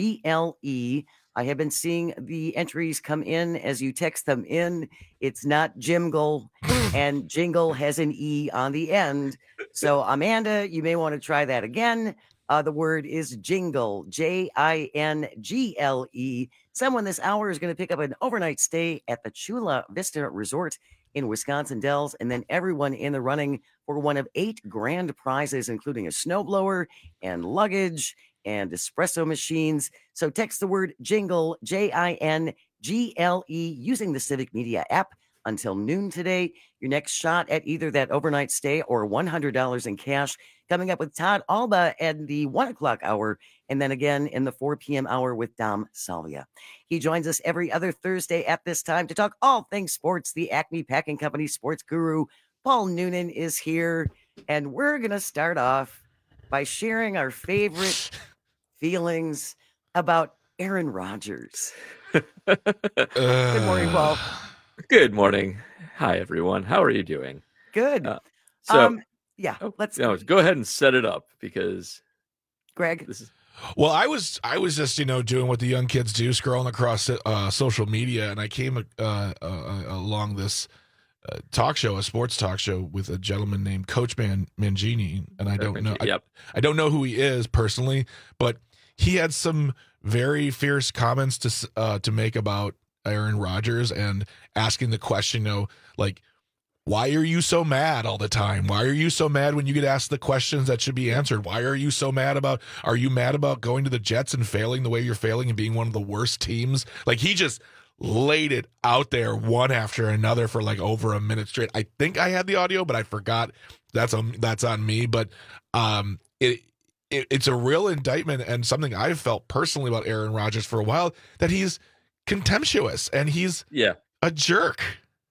Speaker 15: I have been seeing the entries come in as you text them in. It's not Jimgle, and jingle has an E on the end. So, Amanda, you may want to try that again. The word is jingle, Jingle. Someone this hour is going to pick up an overnight stay at the Chula Vista Resort in Wisconsin Dells, and then everyone in the running for one of 8 grand prizes, including a snowblower and luggage and espresso machines. So text the word jingle, Jingle, using the Civic Media app until noon today. Your next shot at either that overnight stay or $100 in cash coming up with Todd Alba at the 1 o'clock hour, and then again in the 4 p.m. hour with Dom Salvia. He joins us every other Thursday at this time to talk all things sports. The Acme Packing Company sports guru, Paul Noonan, is here, and we're going to start off by sharing our favorite feelings about Aaron Rodgers. Good morning, Paul.
Speaker 7: Good morning. Hi, everyone. How are you doing?
Speaker 15: Good. Let's
Speaker 7: go ahead and set it up because
Speaker 15: Greg.
Speaker 16: Well, I was just doing what the young kids do, scrolling across social media, and I came along this a sports talk show with a gentleman named Coach Mangini, and I don't know. I don't know who he is personally, but he had some very fierce comments to make about Aaron Rodgers and asking the question, like, why are you so mad all the time? Why are you so mad when you get asked the questions that should be answered? Why are you so mad are you mad about going to the Jets and failing the way you're failing and being one of the worst teams? Like, he just laid it out there one after another for like over a minute straight. I think I had the audio, but I forgot. That's on me. But it's a real indictment and something I've felt personally about Aaron Rodgers for a while, that he's contemptuous and he's a jerk.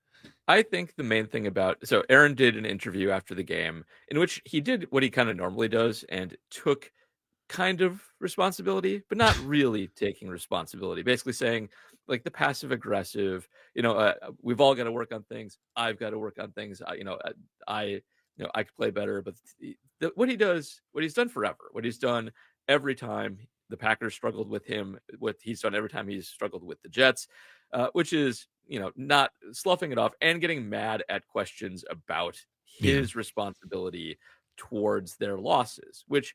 Speaker 7: I think the main thing so Aaron did an interview after the game in which he did what he kind of normally does and took kind of responsibility, but not really taking responsibility, basically saying like the passive aggressive, we've all got to work on things. I've got to work on things. I could play better, but what he's done forever, what he's done every time the Packers struggled with him, what he's done every time he's struggled with the Jets, which is, not sloughing it off and getting mad at questions about his responsibility towards their losses, which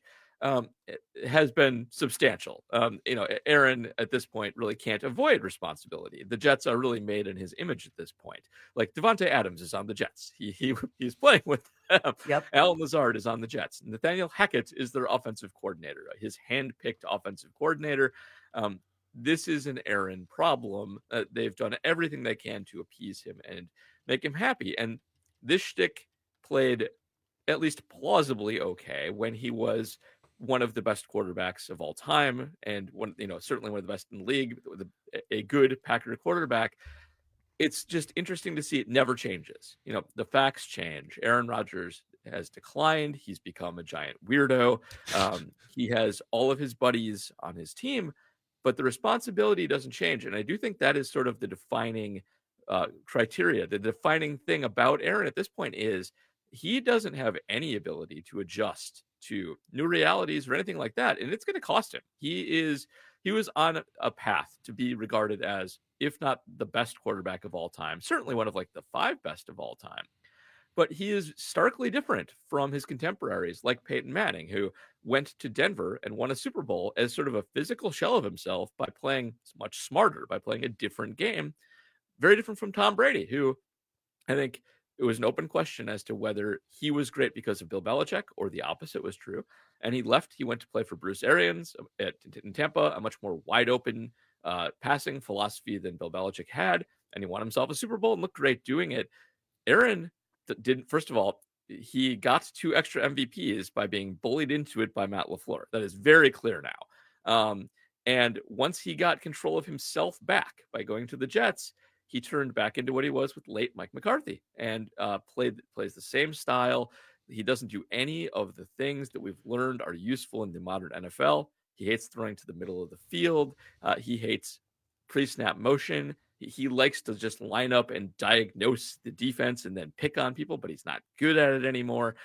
Speaker 7: has been substantial. Aaron at this point really can't avoid responsibility. The Jets are really made in his image at this point. Like Devontae Adams is on the Jets. He's playing with them. Yep. Alan Lazard is on the Jets. Nathaniel Hackett is their offensive coordinator, his hand-picked offensive coordinator. This is an Aaron problem. They've done everything they can to appease him and make him happy. And this shtick played at least plausibly okay when he was one of the best quarterbacks of all time, and certainly one of the best in the league with a good Packer quarterback. It's just interesting to see it never changes. The facts change. Aaron Rodgers has declined. He's become a giant weirdo. He has all of his buddies on his team, but the responsibility doesn't change. And I do think that is sort of the defining criteria. The defining thing about Aaron at this point is he doesn't have any ability to adjust to new realities or anything like that. And it's going to cost him. He was on a path to be regarded as, if not the best quarterback of all time, certainly one of like the 5 best of all time. But he is starkly different from his contemporaries like Peyton Manning, who went to Denver and won a Super Bowl as sort of a physical shell of himself by playing much smarter, by playing a different game. Very different from Tom Brady, who I think it was an open question as to whether he was great because of Bill Belichick or the opposite was true. And he went to play for Bruce Arians in Tampa, a much more wide open passing philosophy than Bill Belichick had. and he won himself a Super Bowl and looked great doing it. Aaron didn't. First of all, he got 2 extra MVPs by being bullied into it by Matt LaFleur. That is very clear now. And once he got control of himself back by going to the Jets, he turned back into what he was with late Mike McCarthy and plays the same style. He doesn't do any of the things that we've learned are useful in the modern NFL. He hates throwing to the middle of the field. He hates pre-snap motion. He likes to just line up and diagnose the defense and then pick on people, but he's not good at it anymore.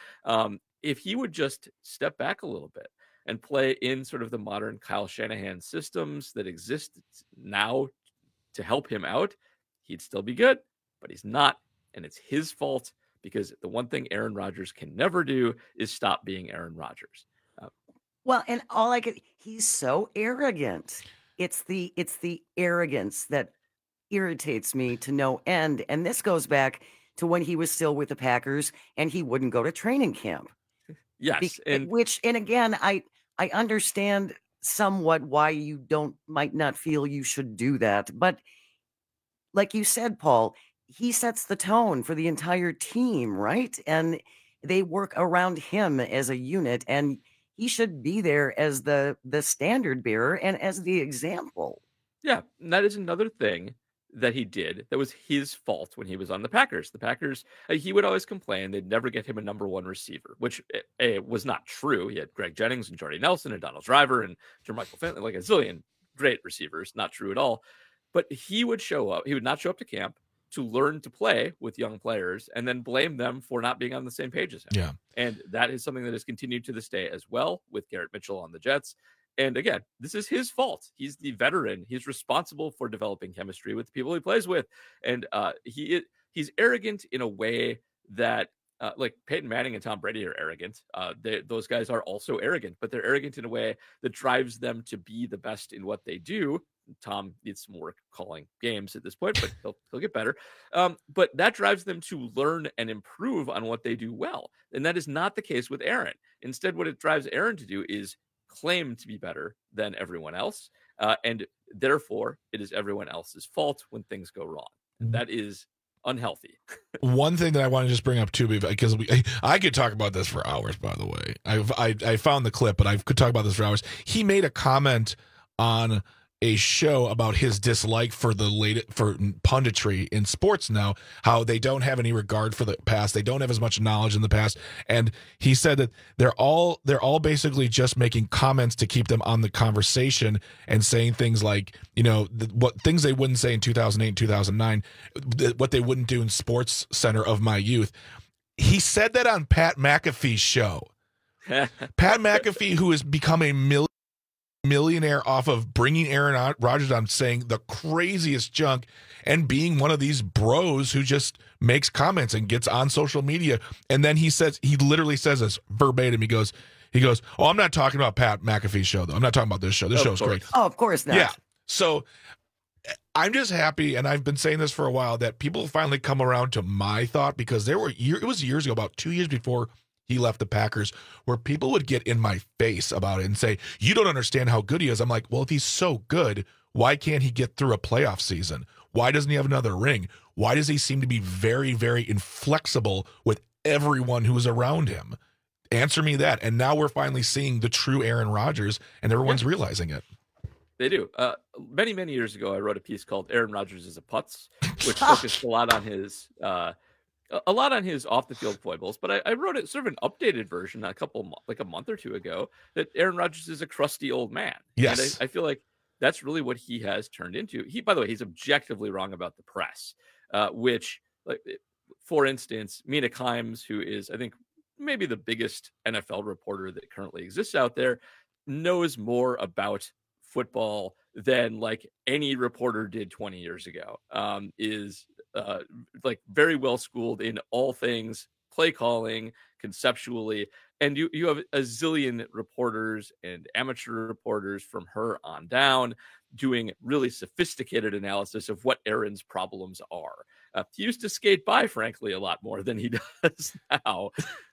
Speaker 7: If he would just step back a little bit and play in sort of the modern Kyle Shanahan systems that exist now to help him out, he'd still be good, but he's not. And it's his fault, because the one thing Aaron Rodgers can never do is stop being Aaron Rodgers.
Speaker 15: Well, and he's so arrogant. It's the arrogance that irritates me to no end. And this goes back to when he was still with the Packers and he wouldn't go to training camp.
Speaker 7: Yes.
Speaker 15: And again, I understand somewhat why you might not feel you should do that. But like you said, Paul, he sets the tone for the entire team, right? And they work around him as a unit, and he should be there as the standard bearer and as the example.
Speaker 7: Yeah, and that is another thing that he did that was his fault when he was on the Packers. The Packers, he would always complain they'd never get him a number 1 receiver, which was not true. He had Greg Jennings and Jordy Nelson and Donald Driver and Jermichael Finley, like a zillion great receivers. Not true at all. But he would show up. He would not show up to camp to learn to play with young players and then blame them for not being on the same page as him.
Speaker 16: Yeah.
Speaker 7: And that is something that has continued to this day as well with Garrett Mitchell on the Jets. And again, this is his fault. He's the veteran. He's responsible for developing chemistry with the people he plays with. And he's arrogant in a way that like Peyton Manning and Tom Brady are arrogant. Those guys are also arrogant, but they're arrogant in a way that drives them to be the best in what they do. Tom needs some work calling games at this point, but he'll get better. But that drives them to learn and improve on what they do well. And that is not the case with Aaron. Instead, what it drives Aaron to do is claim to be better than everyone else. And therefore, it is everyone else's fault when things go wrong. And that is unhealthy.
Speaker 16: One thing that I want to just bring up too, because I could talk about this for hours, by the way. I found the clip, but I could talk about this for hours. He made a comment on a show about his dislike for for punditry in sports now, how they don't have any regard for the past. They don't have as much knowledge in the past. And he said that they're all basically just making comments to keep them on the conversation and saying things like, what things they wouldn't say in 2008, 2009, what they wouldn't do in Sports Center of my youth. He said that on Pat McAfee's show. Pat McAfee, who has become a millionaire off of bringing Aaron Rodgers on, saying the craziest junk and being one of these bros who just makes comments and gets on social media. And then he literally says this verbatim. He goes, "Oh, I'm not talking about Pat McAfee's show, though. I'm not talking about this show. This show's great."
Speaker 15: Oh, of course not.
Speaker 16: Yeah. So I'm just happy, and I've been saying this for a while, that people finally come around to my thought, because it was years ago, about 2 years before he left the Packers, where people would get in my face about it and say, "You don't understand how good he is." I'm like, well, if he's so good, why can't he get through a playoff season? Why doesn't he have another ring? Why does he seem to be very, very inflexible with everyone who's around him? Answer me that. And now we're finally seeing the true Aaron Rodgers, and everyone's realizing it.
Speaker 7: They do. Many, many years ago, I wrote a piece called "Aaron Rodgers is a Putz," which focused a lot on his off the field foibles, but I wrote it sort of an updated version a month or two ago, that Aaron Rodgers is a crusty old man.
Speaker 16: Yes.
Speaker 7: And I feel like that's really what he has turned into. By the way, he's objectively wrong about the press, which, like, for instance, Mina Kimes, who is, I think, maybe the biggest NFL reporter that currently exists out there, knows more about football than like any reporter did 20 years ago. Is like very well schooled in all things play calling conceptually, and you have a zillion reporters and amateur reporters from her on down doing really sophisticated analysis of what Aaron's problems are. He used to skate by, frankly, a lot more than he does now.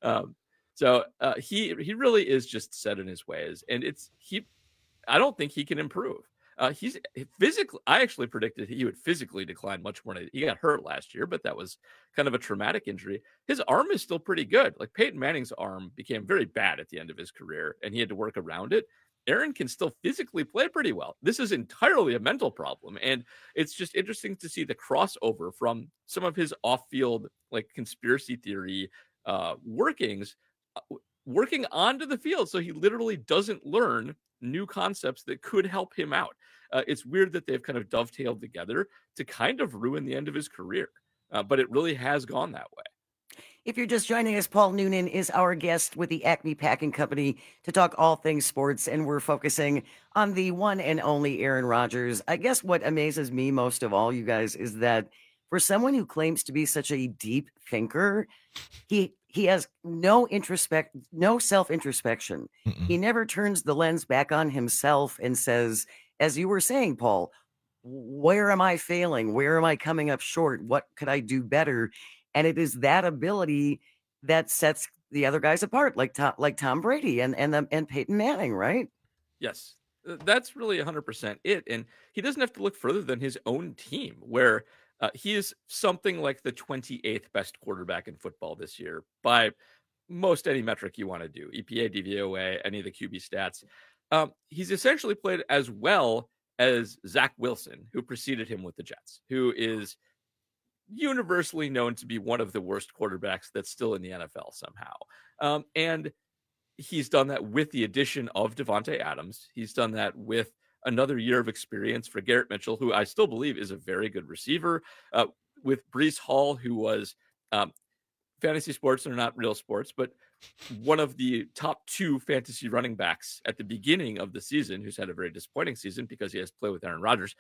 Speaker 7: So he really is just set in his ways, and I don't think he can improve. He's physically, I actually predicted he would physically decline much more. He got hurt last year, but that was kind of a traumatic injury. His arm is still pretty good. Like Peyton Manning's arm became very bad at the end of his career, and he had to work around it. Aaron can still physically play pretty well. This is entirely a mental problem. And it's just interesting to see the crossover from some of his off-field, like conspiracy theory workings, working onto the field. So he literally doesn't learn new concepts that could help him out. It's weird that they've kind of dovetailed together to kind of ruin the end of his career. But it really has gone that way.
Speaker 15: If you're just joining us, Paul Noonan is our guest with the Acme Packing Company to talk all things sports, and we're focusing on the one and only Aaron Rodgers. I guess what amazes me most of all, you guys, is that for someone who claims to be such a deep thinker, he has no self-introspection. He never turns the lens back on himself and says, as you were saying, Paul, where am I failing? Where am I coming up short? What could I do better? And it is that ability that sets the other guys apart, like Tom Brady and Peyton Manning, right?
Speaker 7: Yes, that's really 100% it. And he doesn't have to look further than his own team, where he is something like the 28th best quarterback in football this year by most any metric you want to do, EPA, DVOA, any of the QB stats. He's essentially played as well as Zach Wilson, who preceded him with the Jets, who is universally known to be one of the worst quarterbacks that's still in the NFL somehow. And he's done that with the addition of Devontae Adams. He's done that with another year of experience for Garrett Mitchell, who I still believe is a very good receiver, with Breece Hall, who was fantasy sports are not real sports, but one of the top 2 fantasy running backs at the beginning of the season, who's had a very disappointing season because he has to play with Aaron Rodgers.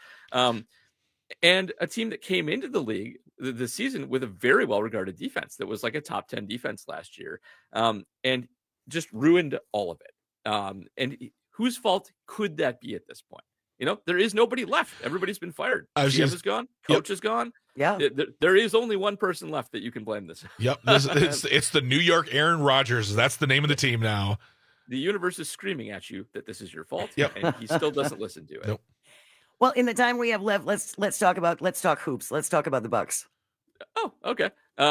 Speaker 7: And a team that came into the league the season with a very well-regarded defense that was like a top 10 defense last year, and just ruined all of it. And whose fault could that be at this point? You know, there is nobody left. Everybody's been fired. GM is gone. Coach is gone.
Speaker 15: Yeah.
Speaker 7: There is only one person left that you can blame this.
Speaker 16: Yep. It's the New York Aaron Rodgers. That's the name of the team now.
Speaker 7: The universe is screaming at you that this is your fault.
Speaker 16: Yep.
Speaker 7: And he still doesn't listen to it.
Speaker 16: Nope.
Speaker 15: Well, in the time we have left, let's talk hoops. Let's talk about the Bucks.
Speaker 7: Oh, okay.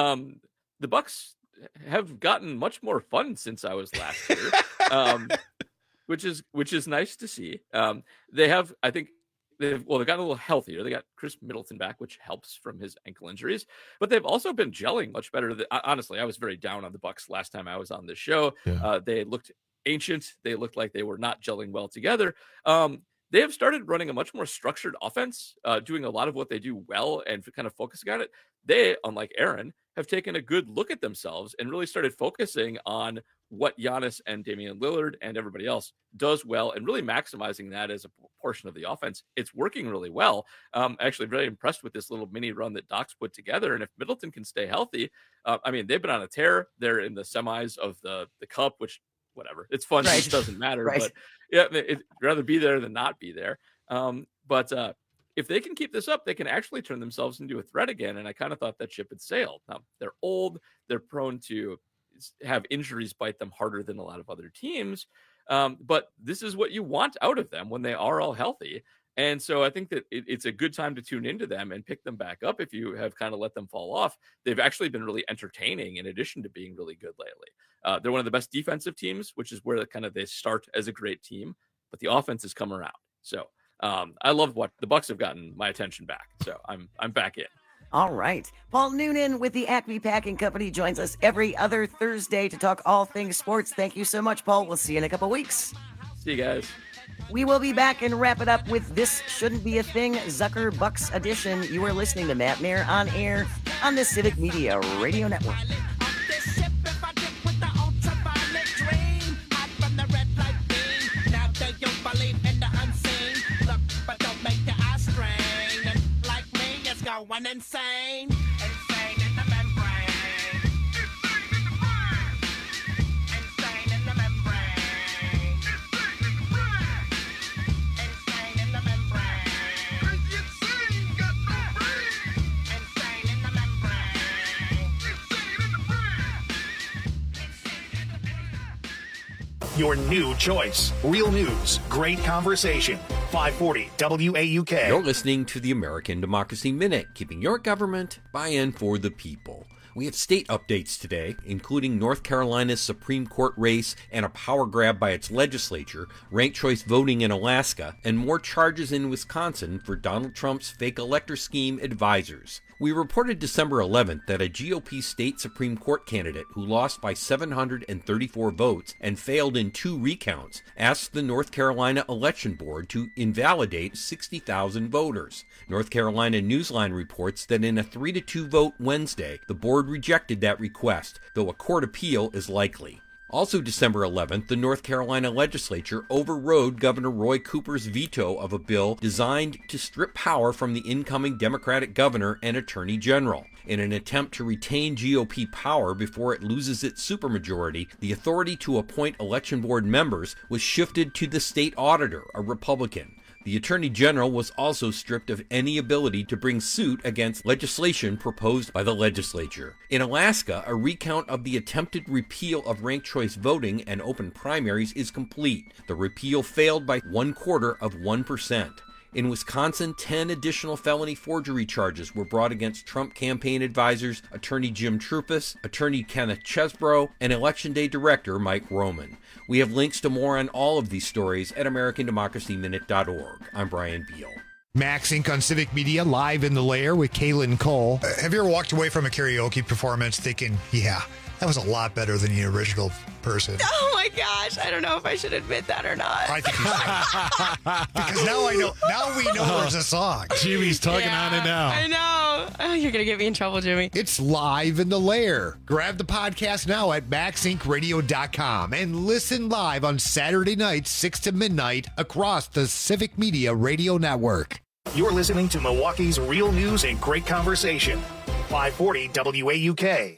Speaker 7: The Bucks have gotten much more fun since I was last here, which is nice to see. They have, I think, they've gotten a little healthier. They got Chris Middleton back, which helps from his ankle injuries. But they've also been gelling much better. Honestly, I was very down on the Bucks last time I was on this show.
Speaker 16: Yeah.
Speaker 7: They looked ancient. They looked like they were not gelling well together. They have started running a much more structured offense, doing a lot of what they do well and kind of focusing on it. They, unlike Aaron, have taken a good look at themselves and really started focusing on what Giannis and Damian Lillard and everybody else does well and really maximizing that as a portion of the offense. It's working really well. Actually very impressed with this little mini run that Doc's put together. And if Middleton can stay healthy, I mean, they've been on a tear. They're in the semis of the cup, which whatever. It's fun. Right. It doesn't matter. Right. But yeah, it'd rather be there than not be there. But if they can keep this up, they can actually turn themselves into a threat again. And I kind of thought that ship had sailed. Now, they're old. They're prone to have injuries bite them harder than a lot of other teams. But this is what you want out of them when they are all healthy. And so I think that it's a good time to tune into them and pick them back up if you have kind of let them fall off. They've actually been really entertaining in addition to being really good lately. They're one of the best defensive teams, which is where they start as a great team, but the offense has come around. So I love what the Bucks have gotten my attention back. So I'm back in.
Speaker 15: All right. Paul Noonan with the Acme Packing Company joins us every other Thursday to talk all things sports. Thank you so much, Paul. We'll see you in a couple weeks.
Speaker 7: See you guys.
Speaker 15: We will be back and wrap it up with This Shouldn't Be a Thing, Zucker Bucks edition. You are listening to Matt Mayer on air on the Civic Media Radio Network.
Speaker 9: One insane in the membrane. Insane in the membrane. Insane in the membrane. Insane got no brain. Insane in the membrane. Insane in the brain.
Speaker 8: your new choice. Real news, great conversation. 540 WAUK.
Speaker 10: You're listening to the American Democracy Minute, keeping your government by and for the people. We have state updates today, including North Carolina's Supreme Court race and a power grab by its legislature, ranked choice voting in Alaska, and more charges in Wisconsin for Donald Trump's fake elector scheme advisors. We reported December 11th that a GOP state Supreme Court candidate who lost by 734 votes and failed in 2 recounts asked the North Carolina Election Board to invalidate 60,000 voters. North Carolina Newsline reports that in a 3-2 vote Wednesday, the board rejected that request, though a court appeal is likely. Also December 11th, the North Carolina legislature overrode Governor Roy Cooper's veto of a bill designed to strip power from the incoming Democratic governor and attorney general. In an attempt to retain GOP power before it loses its supermajority, the authority to appoint election board members was shifted to the state auditor, a Republican. The Attorney General was also stripped of any ability to bring suit against legislation proposed by the legislature. In Alaska, a recount of the attempted repeal of ranked choice voting and open primaries is complete. The repeal failed by 0.25%. In Wisconsin, 10 additional felony forgery charges were brought against Trump campaign advisors, Attorney Jim Trupus, Attorney Kenneth Chesbrough, and Election Day Director Mike Roman. We have links to more on all of these stories at AmericanDemocracyMinute.org. I'm Brian Beal.
Speaker 11: Max Inc. on Civic Media, live in the lair with Kaylin Cole.
Speaker 13: Have you ever walked away from a karaoke performance thinking, yeah, that was a lot better than the original person?
Speaker 17: Oh my gosh, I don't know if I should admit that or not.
Speaker 13: I think you should. Because now we know there's a song.
Speaker 11: Jimmy's tugging on it now.
Speaker 17: I know. Oh, you're going to get me in trouble, Jimmy.
Speaker 11: It's live in the lair. Grab the podcast now at maxincradio.com and listen live on Saturday nights, 6 to midnight across the Civic Media Radio Network.
Speaker 8: You're listening to Milwaukee's real news and great conversation. 540 WAUK.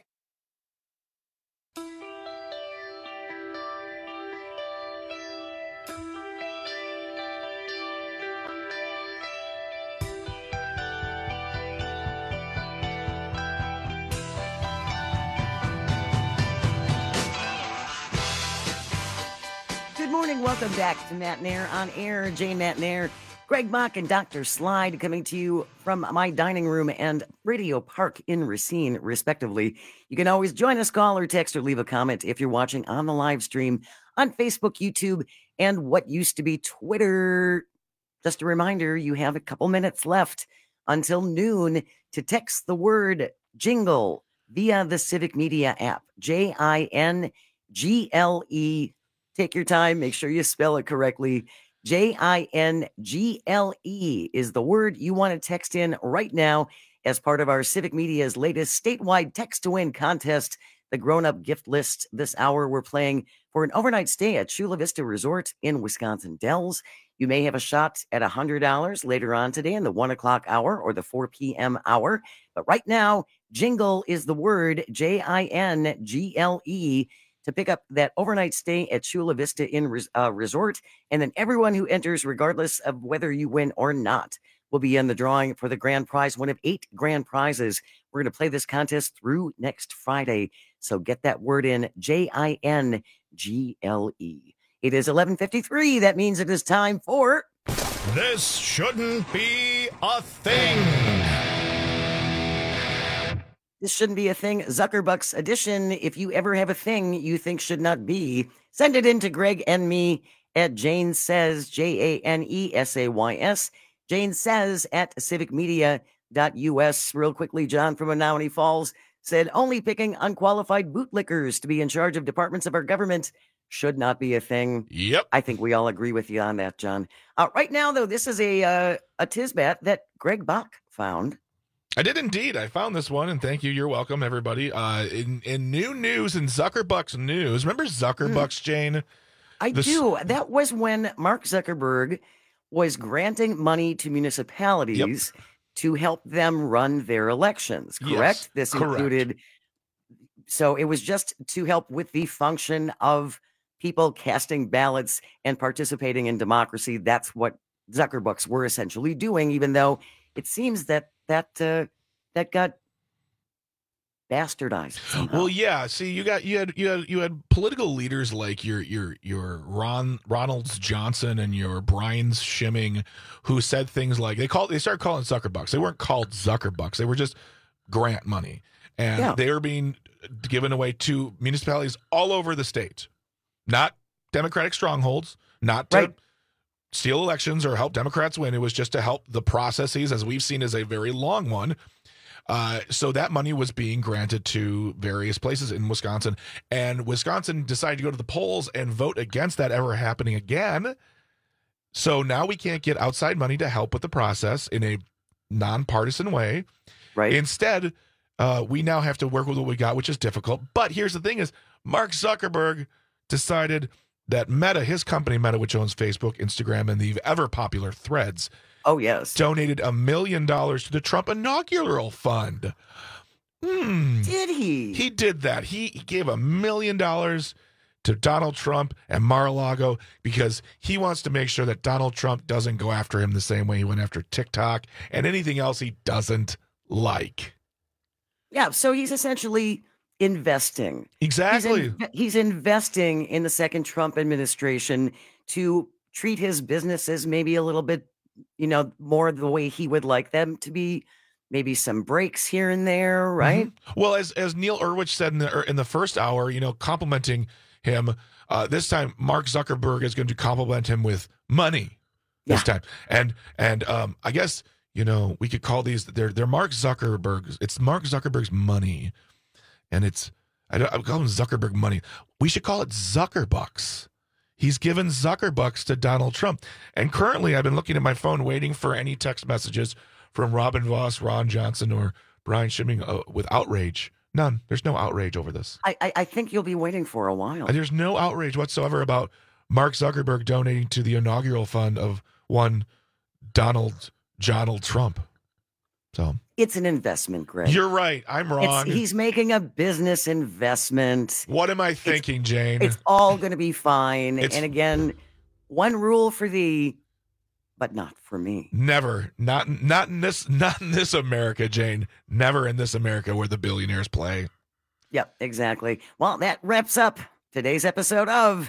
Speaker 15: Good morning. Welcome back to Matt Nair on Air. Jane Matt Nair, Greg Bach, and Dr. Slide coming to you from my dining room and Radio Park in Racine, respectively. You can always join us, call or text or leave a comment if you're watching on the live stream on Facebook, YouTube, and what used to be Twitter. Just a reminder, you have a couple minutes left until noon to text the word jingle via the Civic Media app, JINGLE. Take your time. Make sure you spell it correctly. JINGLE is the word you want to text in right now as part of our Civic Media's latest statewide text to win contest, the grown-up gift list. This hour, we're playing for an overnight stay at Chula Vista Resort in Wisconsin Dells. You may have a shot at $100 later on today in the 1 o'clock hour or the 4 p.m. hour. But right now, jingle is the word, JINGLE, to pick up that overnight stay at Chula Vista Inn Resort. And then everyone who enters, regardless of whether you win or not, will be in the drawing for the grand prize, one of 8 grand prizes. We're going to play this contest through next Friday. So get that word in, JINGLE. It is 11:53. That means it is time for...
Speaker 8: This shouldn't be a thing.
Speaker 15: This shouldn't be a thing. Zuckerbucks edition. If you ever have a thing you think should not be, send it in to Greg and me at Jane Says, JANESAYS. Jane Says at civicmedia.us. Real quickly, John from Menominee Falls said, only picking unqualified bootlickers to be in charge of departments of our government should not be a thing.
Speaker 16: Yep.
Speaker 15: I think we all agree with you on that, John. Right now, though, this is a Tisbat that Greg Bach found.
Speaker 16: I did indeed. I found this one, and thank you. You're welcome, everybody. In new news, in Zuckerbucks news, remember Zuckerbucks, Jane?
Speaker 15: I do. That was when Mark Zuckerberg was granting money to municipalities to help them run their elections, correct?
Speaker 16: Yes,
Speaker 15: this
Speaker 16: correct.
Speaker 15: included, so it was just to help with the function of people casting ballots and participating in democracy. That's what Zuckerbucks were essentially doing, even though it seems that got bastardized somehow.
Speaker 16: Well, yeah. See, you had political leaders like your Ronald Johnson and your Brian Schimming, who said things like they started calling Zuckerbucks. They weren't called Zuckerbucks. They were just grant money, and they were being given away to municipalities all over the state, not Democratic strongholds, not to steal elections or help Democrats win. It was just to help the processes, as we've seen, is a very long one. So that money was being granted to various places in Wisconsin, and Wisconsin decided to go to the polls and vote against that ever happening again. So now we can't get outside money to help with the process in a nonpartisan way.
Speaker 15: Right.
Speaker 16: Instead, we now have to work with what we got, which is difficult. But here's the thing is, Mark Zuckerberg decided that Meta, his company Meta, which owns Facebook, Instagram, and the ever-popular Threads, donated $1 million to the Trump inaugural fund.
Speaker 15: Did he?
Speaker 16: He did that. He gave $1 million to Donald Trump and Mar-a-Lago because he wants to make sure that Donald Trump doesn't go after him the same way he went after TikTok and anything else he doesn't like.
Speaker 15: Yeah, so he's essentially investing.
Speaker 16: Exactly.
Speaker 15: He's investing in the second Trump administration to treat his businesses maybe a little bit, more the way he would like them to be. Maybe some breaks here and there, right?
Speaker 16: Mm-hmm. Well, as Neil Urwich said in the first hour, complimenting him, this time Mark Zuckerberg is going to compliment him with money this time. And I guess, we could call these, they're Mark Zuckerberg's. It's Mark Zuckerberg's money. And I call him Zuckerberg money. We should call it Zuckerbucks. He's given Zuckerbucks to Donald Trump. And currently, I've been looking at my phone waiting for any text messages from Robin Voss, Ron Johnson, or Brian Schimming with outrage. None. There's no outrage over this.
Speaker 15: I think you'll be waiting for a while.
Speaker 16: There's no outrage whatsoever about Mark Zuckerberg donating to the inaugural fund of one Donald Trump. So
Speaker 15: it's an investment, Greg.
Speaker 16: You're right. I'm wrong.
Speaker 15: He's making a business investment.
Speaker 16: What am I thinking, Jane?
Speaker 15: It's all going to be fine. And again, one rule for thee, but not for me.
Speaker 16: Never. Not in this America, Jane. Never in this America where the billionaires play.
Speaker 15: Yep, exactly. Well, that wraps up today's episode of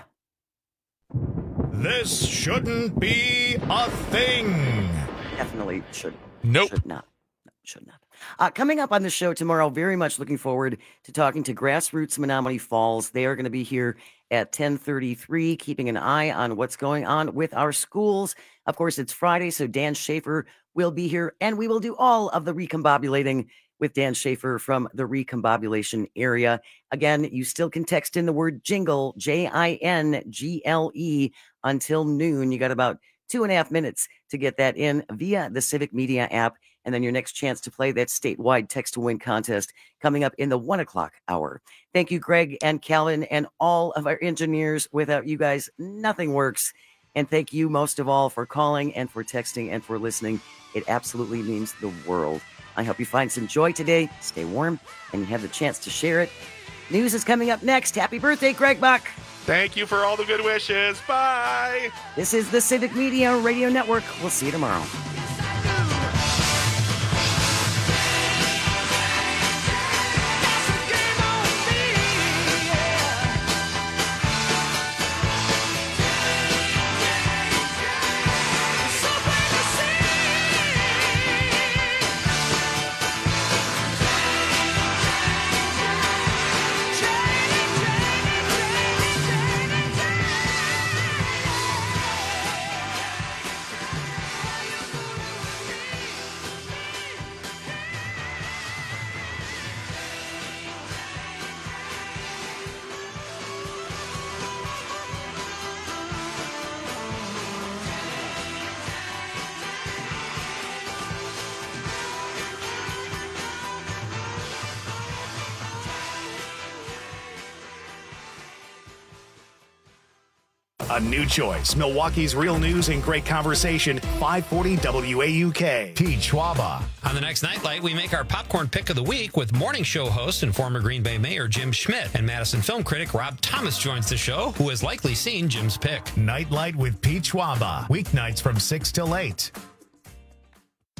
Speaker 8: This Shouldn't Be a Thing.
Speaker 15: Definitely should.
Speaker 16: Nope.
Speaker 15: Should not. Should not. Coming up on the show tomorrow, very much looking forward to talking to Grassroots Menomonee Falls. They are going to be here at 10:33, keeping an eye on what's going on with our schools. Of course, it's Friday, so Dan Schaefer will be here, and we will do all of the recombobulating with Dan Schaefer from the recombobulation area. Again, you still can text in the word jingle, JINGLE, until noon. You got about 2.5 minutes to get that in via the Civic Media app. And then your next chance to play that statewide text to win contest coming up in the 1 o'clock hour. Thank you, Greg and Calvin and all of our engineers. Without you guys, nothing works. And thank you most of all for calling and for texting and for listening. It absolutely means the world. I hope you find some joy today. Stay warm and you have the chance to share it. News is coming up next. Happy birthday, Greg Buck.
Speaker 16: Thank you for all the good wishes. Bye.
Speaker 15: This is the Civic Media Radio Network. We'll see you tomorrow.
Speaker 8: A new choice. Milwaukee's real news and great conversation. 540 WAUK. Pete Schwaba.
Speaker 2: On the next Nightlight, we make our popcorn pick of the week with morning show host and former Green Bay Mayor Jim Schmidt. And Madison film critic Rob Thomas joins the show, who has likely seen Jim's pick.
Speaker 8: Nightlight with Pete Schwaba. Weeknights from 6 till 8.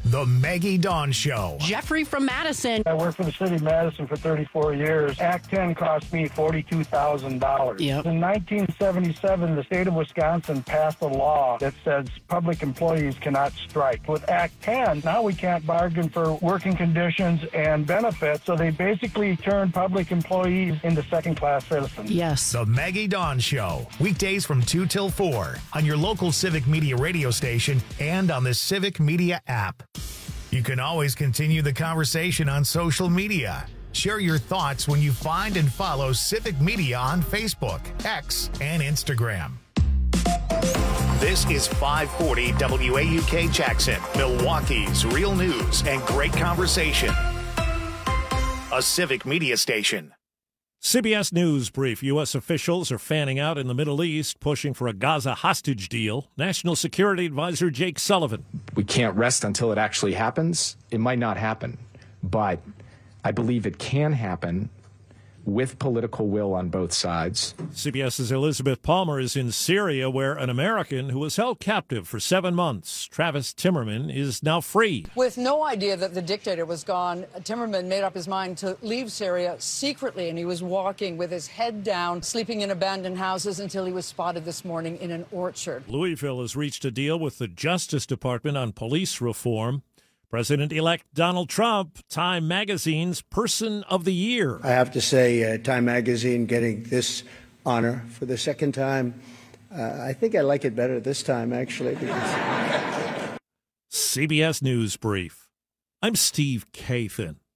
Speaker 8: The Maggie Dawn Show.
Speaker 14: Jeffrey from Madison.
Speaker 18: I worked for the city of Madison for 34 years. Act 10 cost me $42,000.
Speaker 14: Yep.
Speaker 18: In 1977, the state of Wisconsin passed a law that says public employees cannot strike. With Act 10, now we can't bargain for working conditions and benefits, so they basically turned public employees into second-class citizens.
Speaker 14: Yes.
Speaker 8: The Maggie Dawn Show. Weekdays from 2 till 4 on your local Civic Media radio station and on the Civic Media app. You can always continue the conversation on social media. Share your thoughts when you find and follow Civic Media on Facebook, X, and Instagram. This is 540 WAUK Jackson, Milwaukee's real news and great conversation. A Civic Media station.
Speaker 19: CBS News brief. U.S. officials are fanning out in the Middle East, pushing for a Gaza hostage deal. National Security Advisor Jake Sullivan.
Speaker 20: We can't rest until it actually happens. It might not happen, but I believe it can happen with political will on both sides.
Speaker 19: CBS's Elizabeth Palmer is in Syria, where an American who was held captive for 7 months, Travis Timmerman, is now free.
Speaker 21: With no idea that the dictator was gone, Timmerman made up his mind to leave Syria secretly, and he was walking with his head down, sleeping in abandoned houses until he was spotted this morning in an orchard.
Speaker 19: Louisville has reached a deal with the Justice Department on police reform. President-elect Donald Trump, Time Magazine's Person of the Year.
Speaker 22: I have to say, Time Magazine getting this honor for the second time. I think I like it better this time, actually.
Speaker 19: CBS News Brief. I'm Steve Kathan.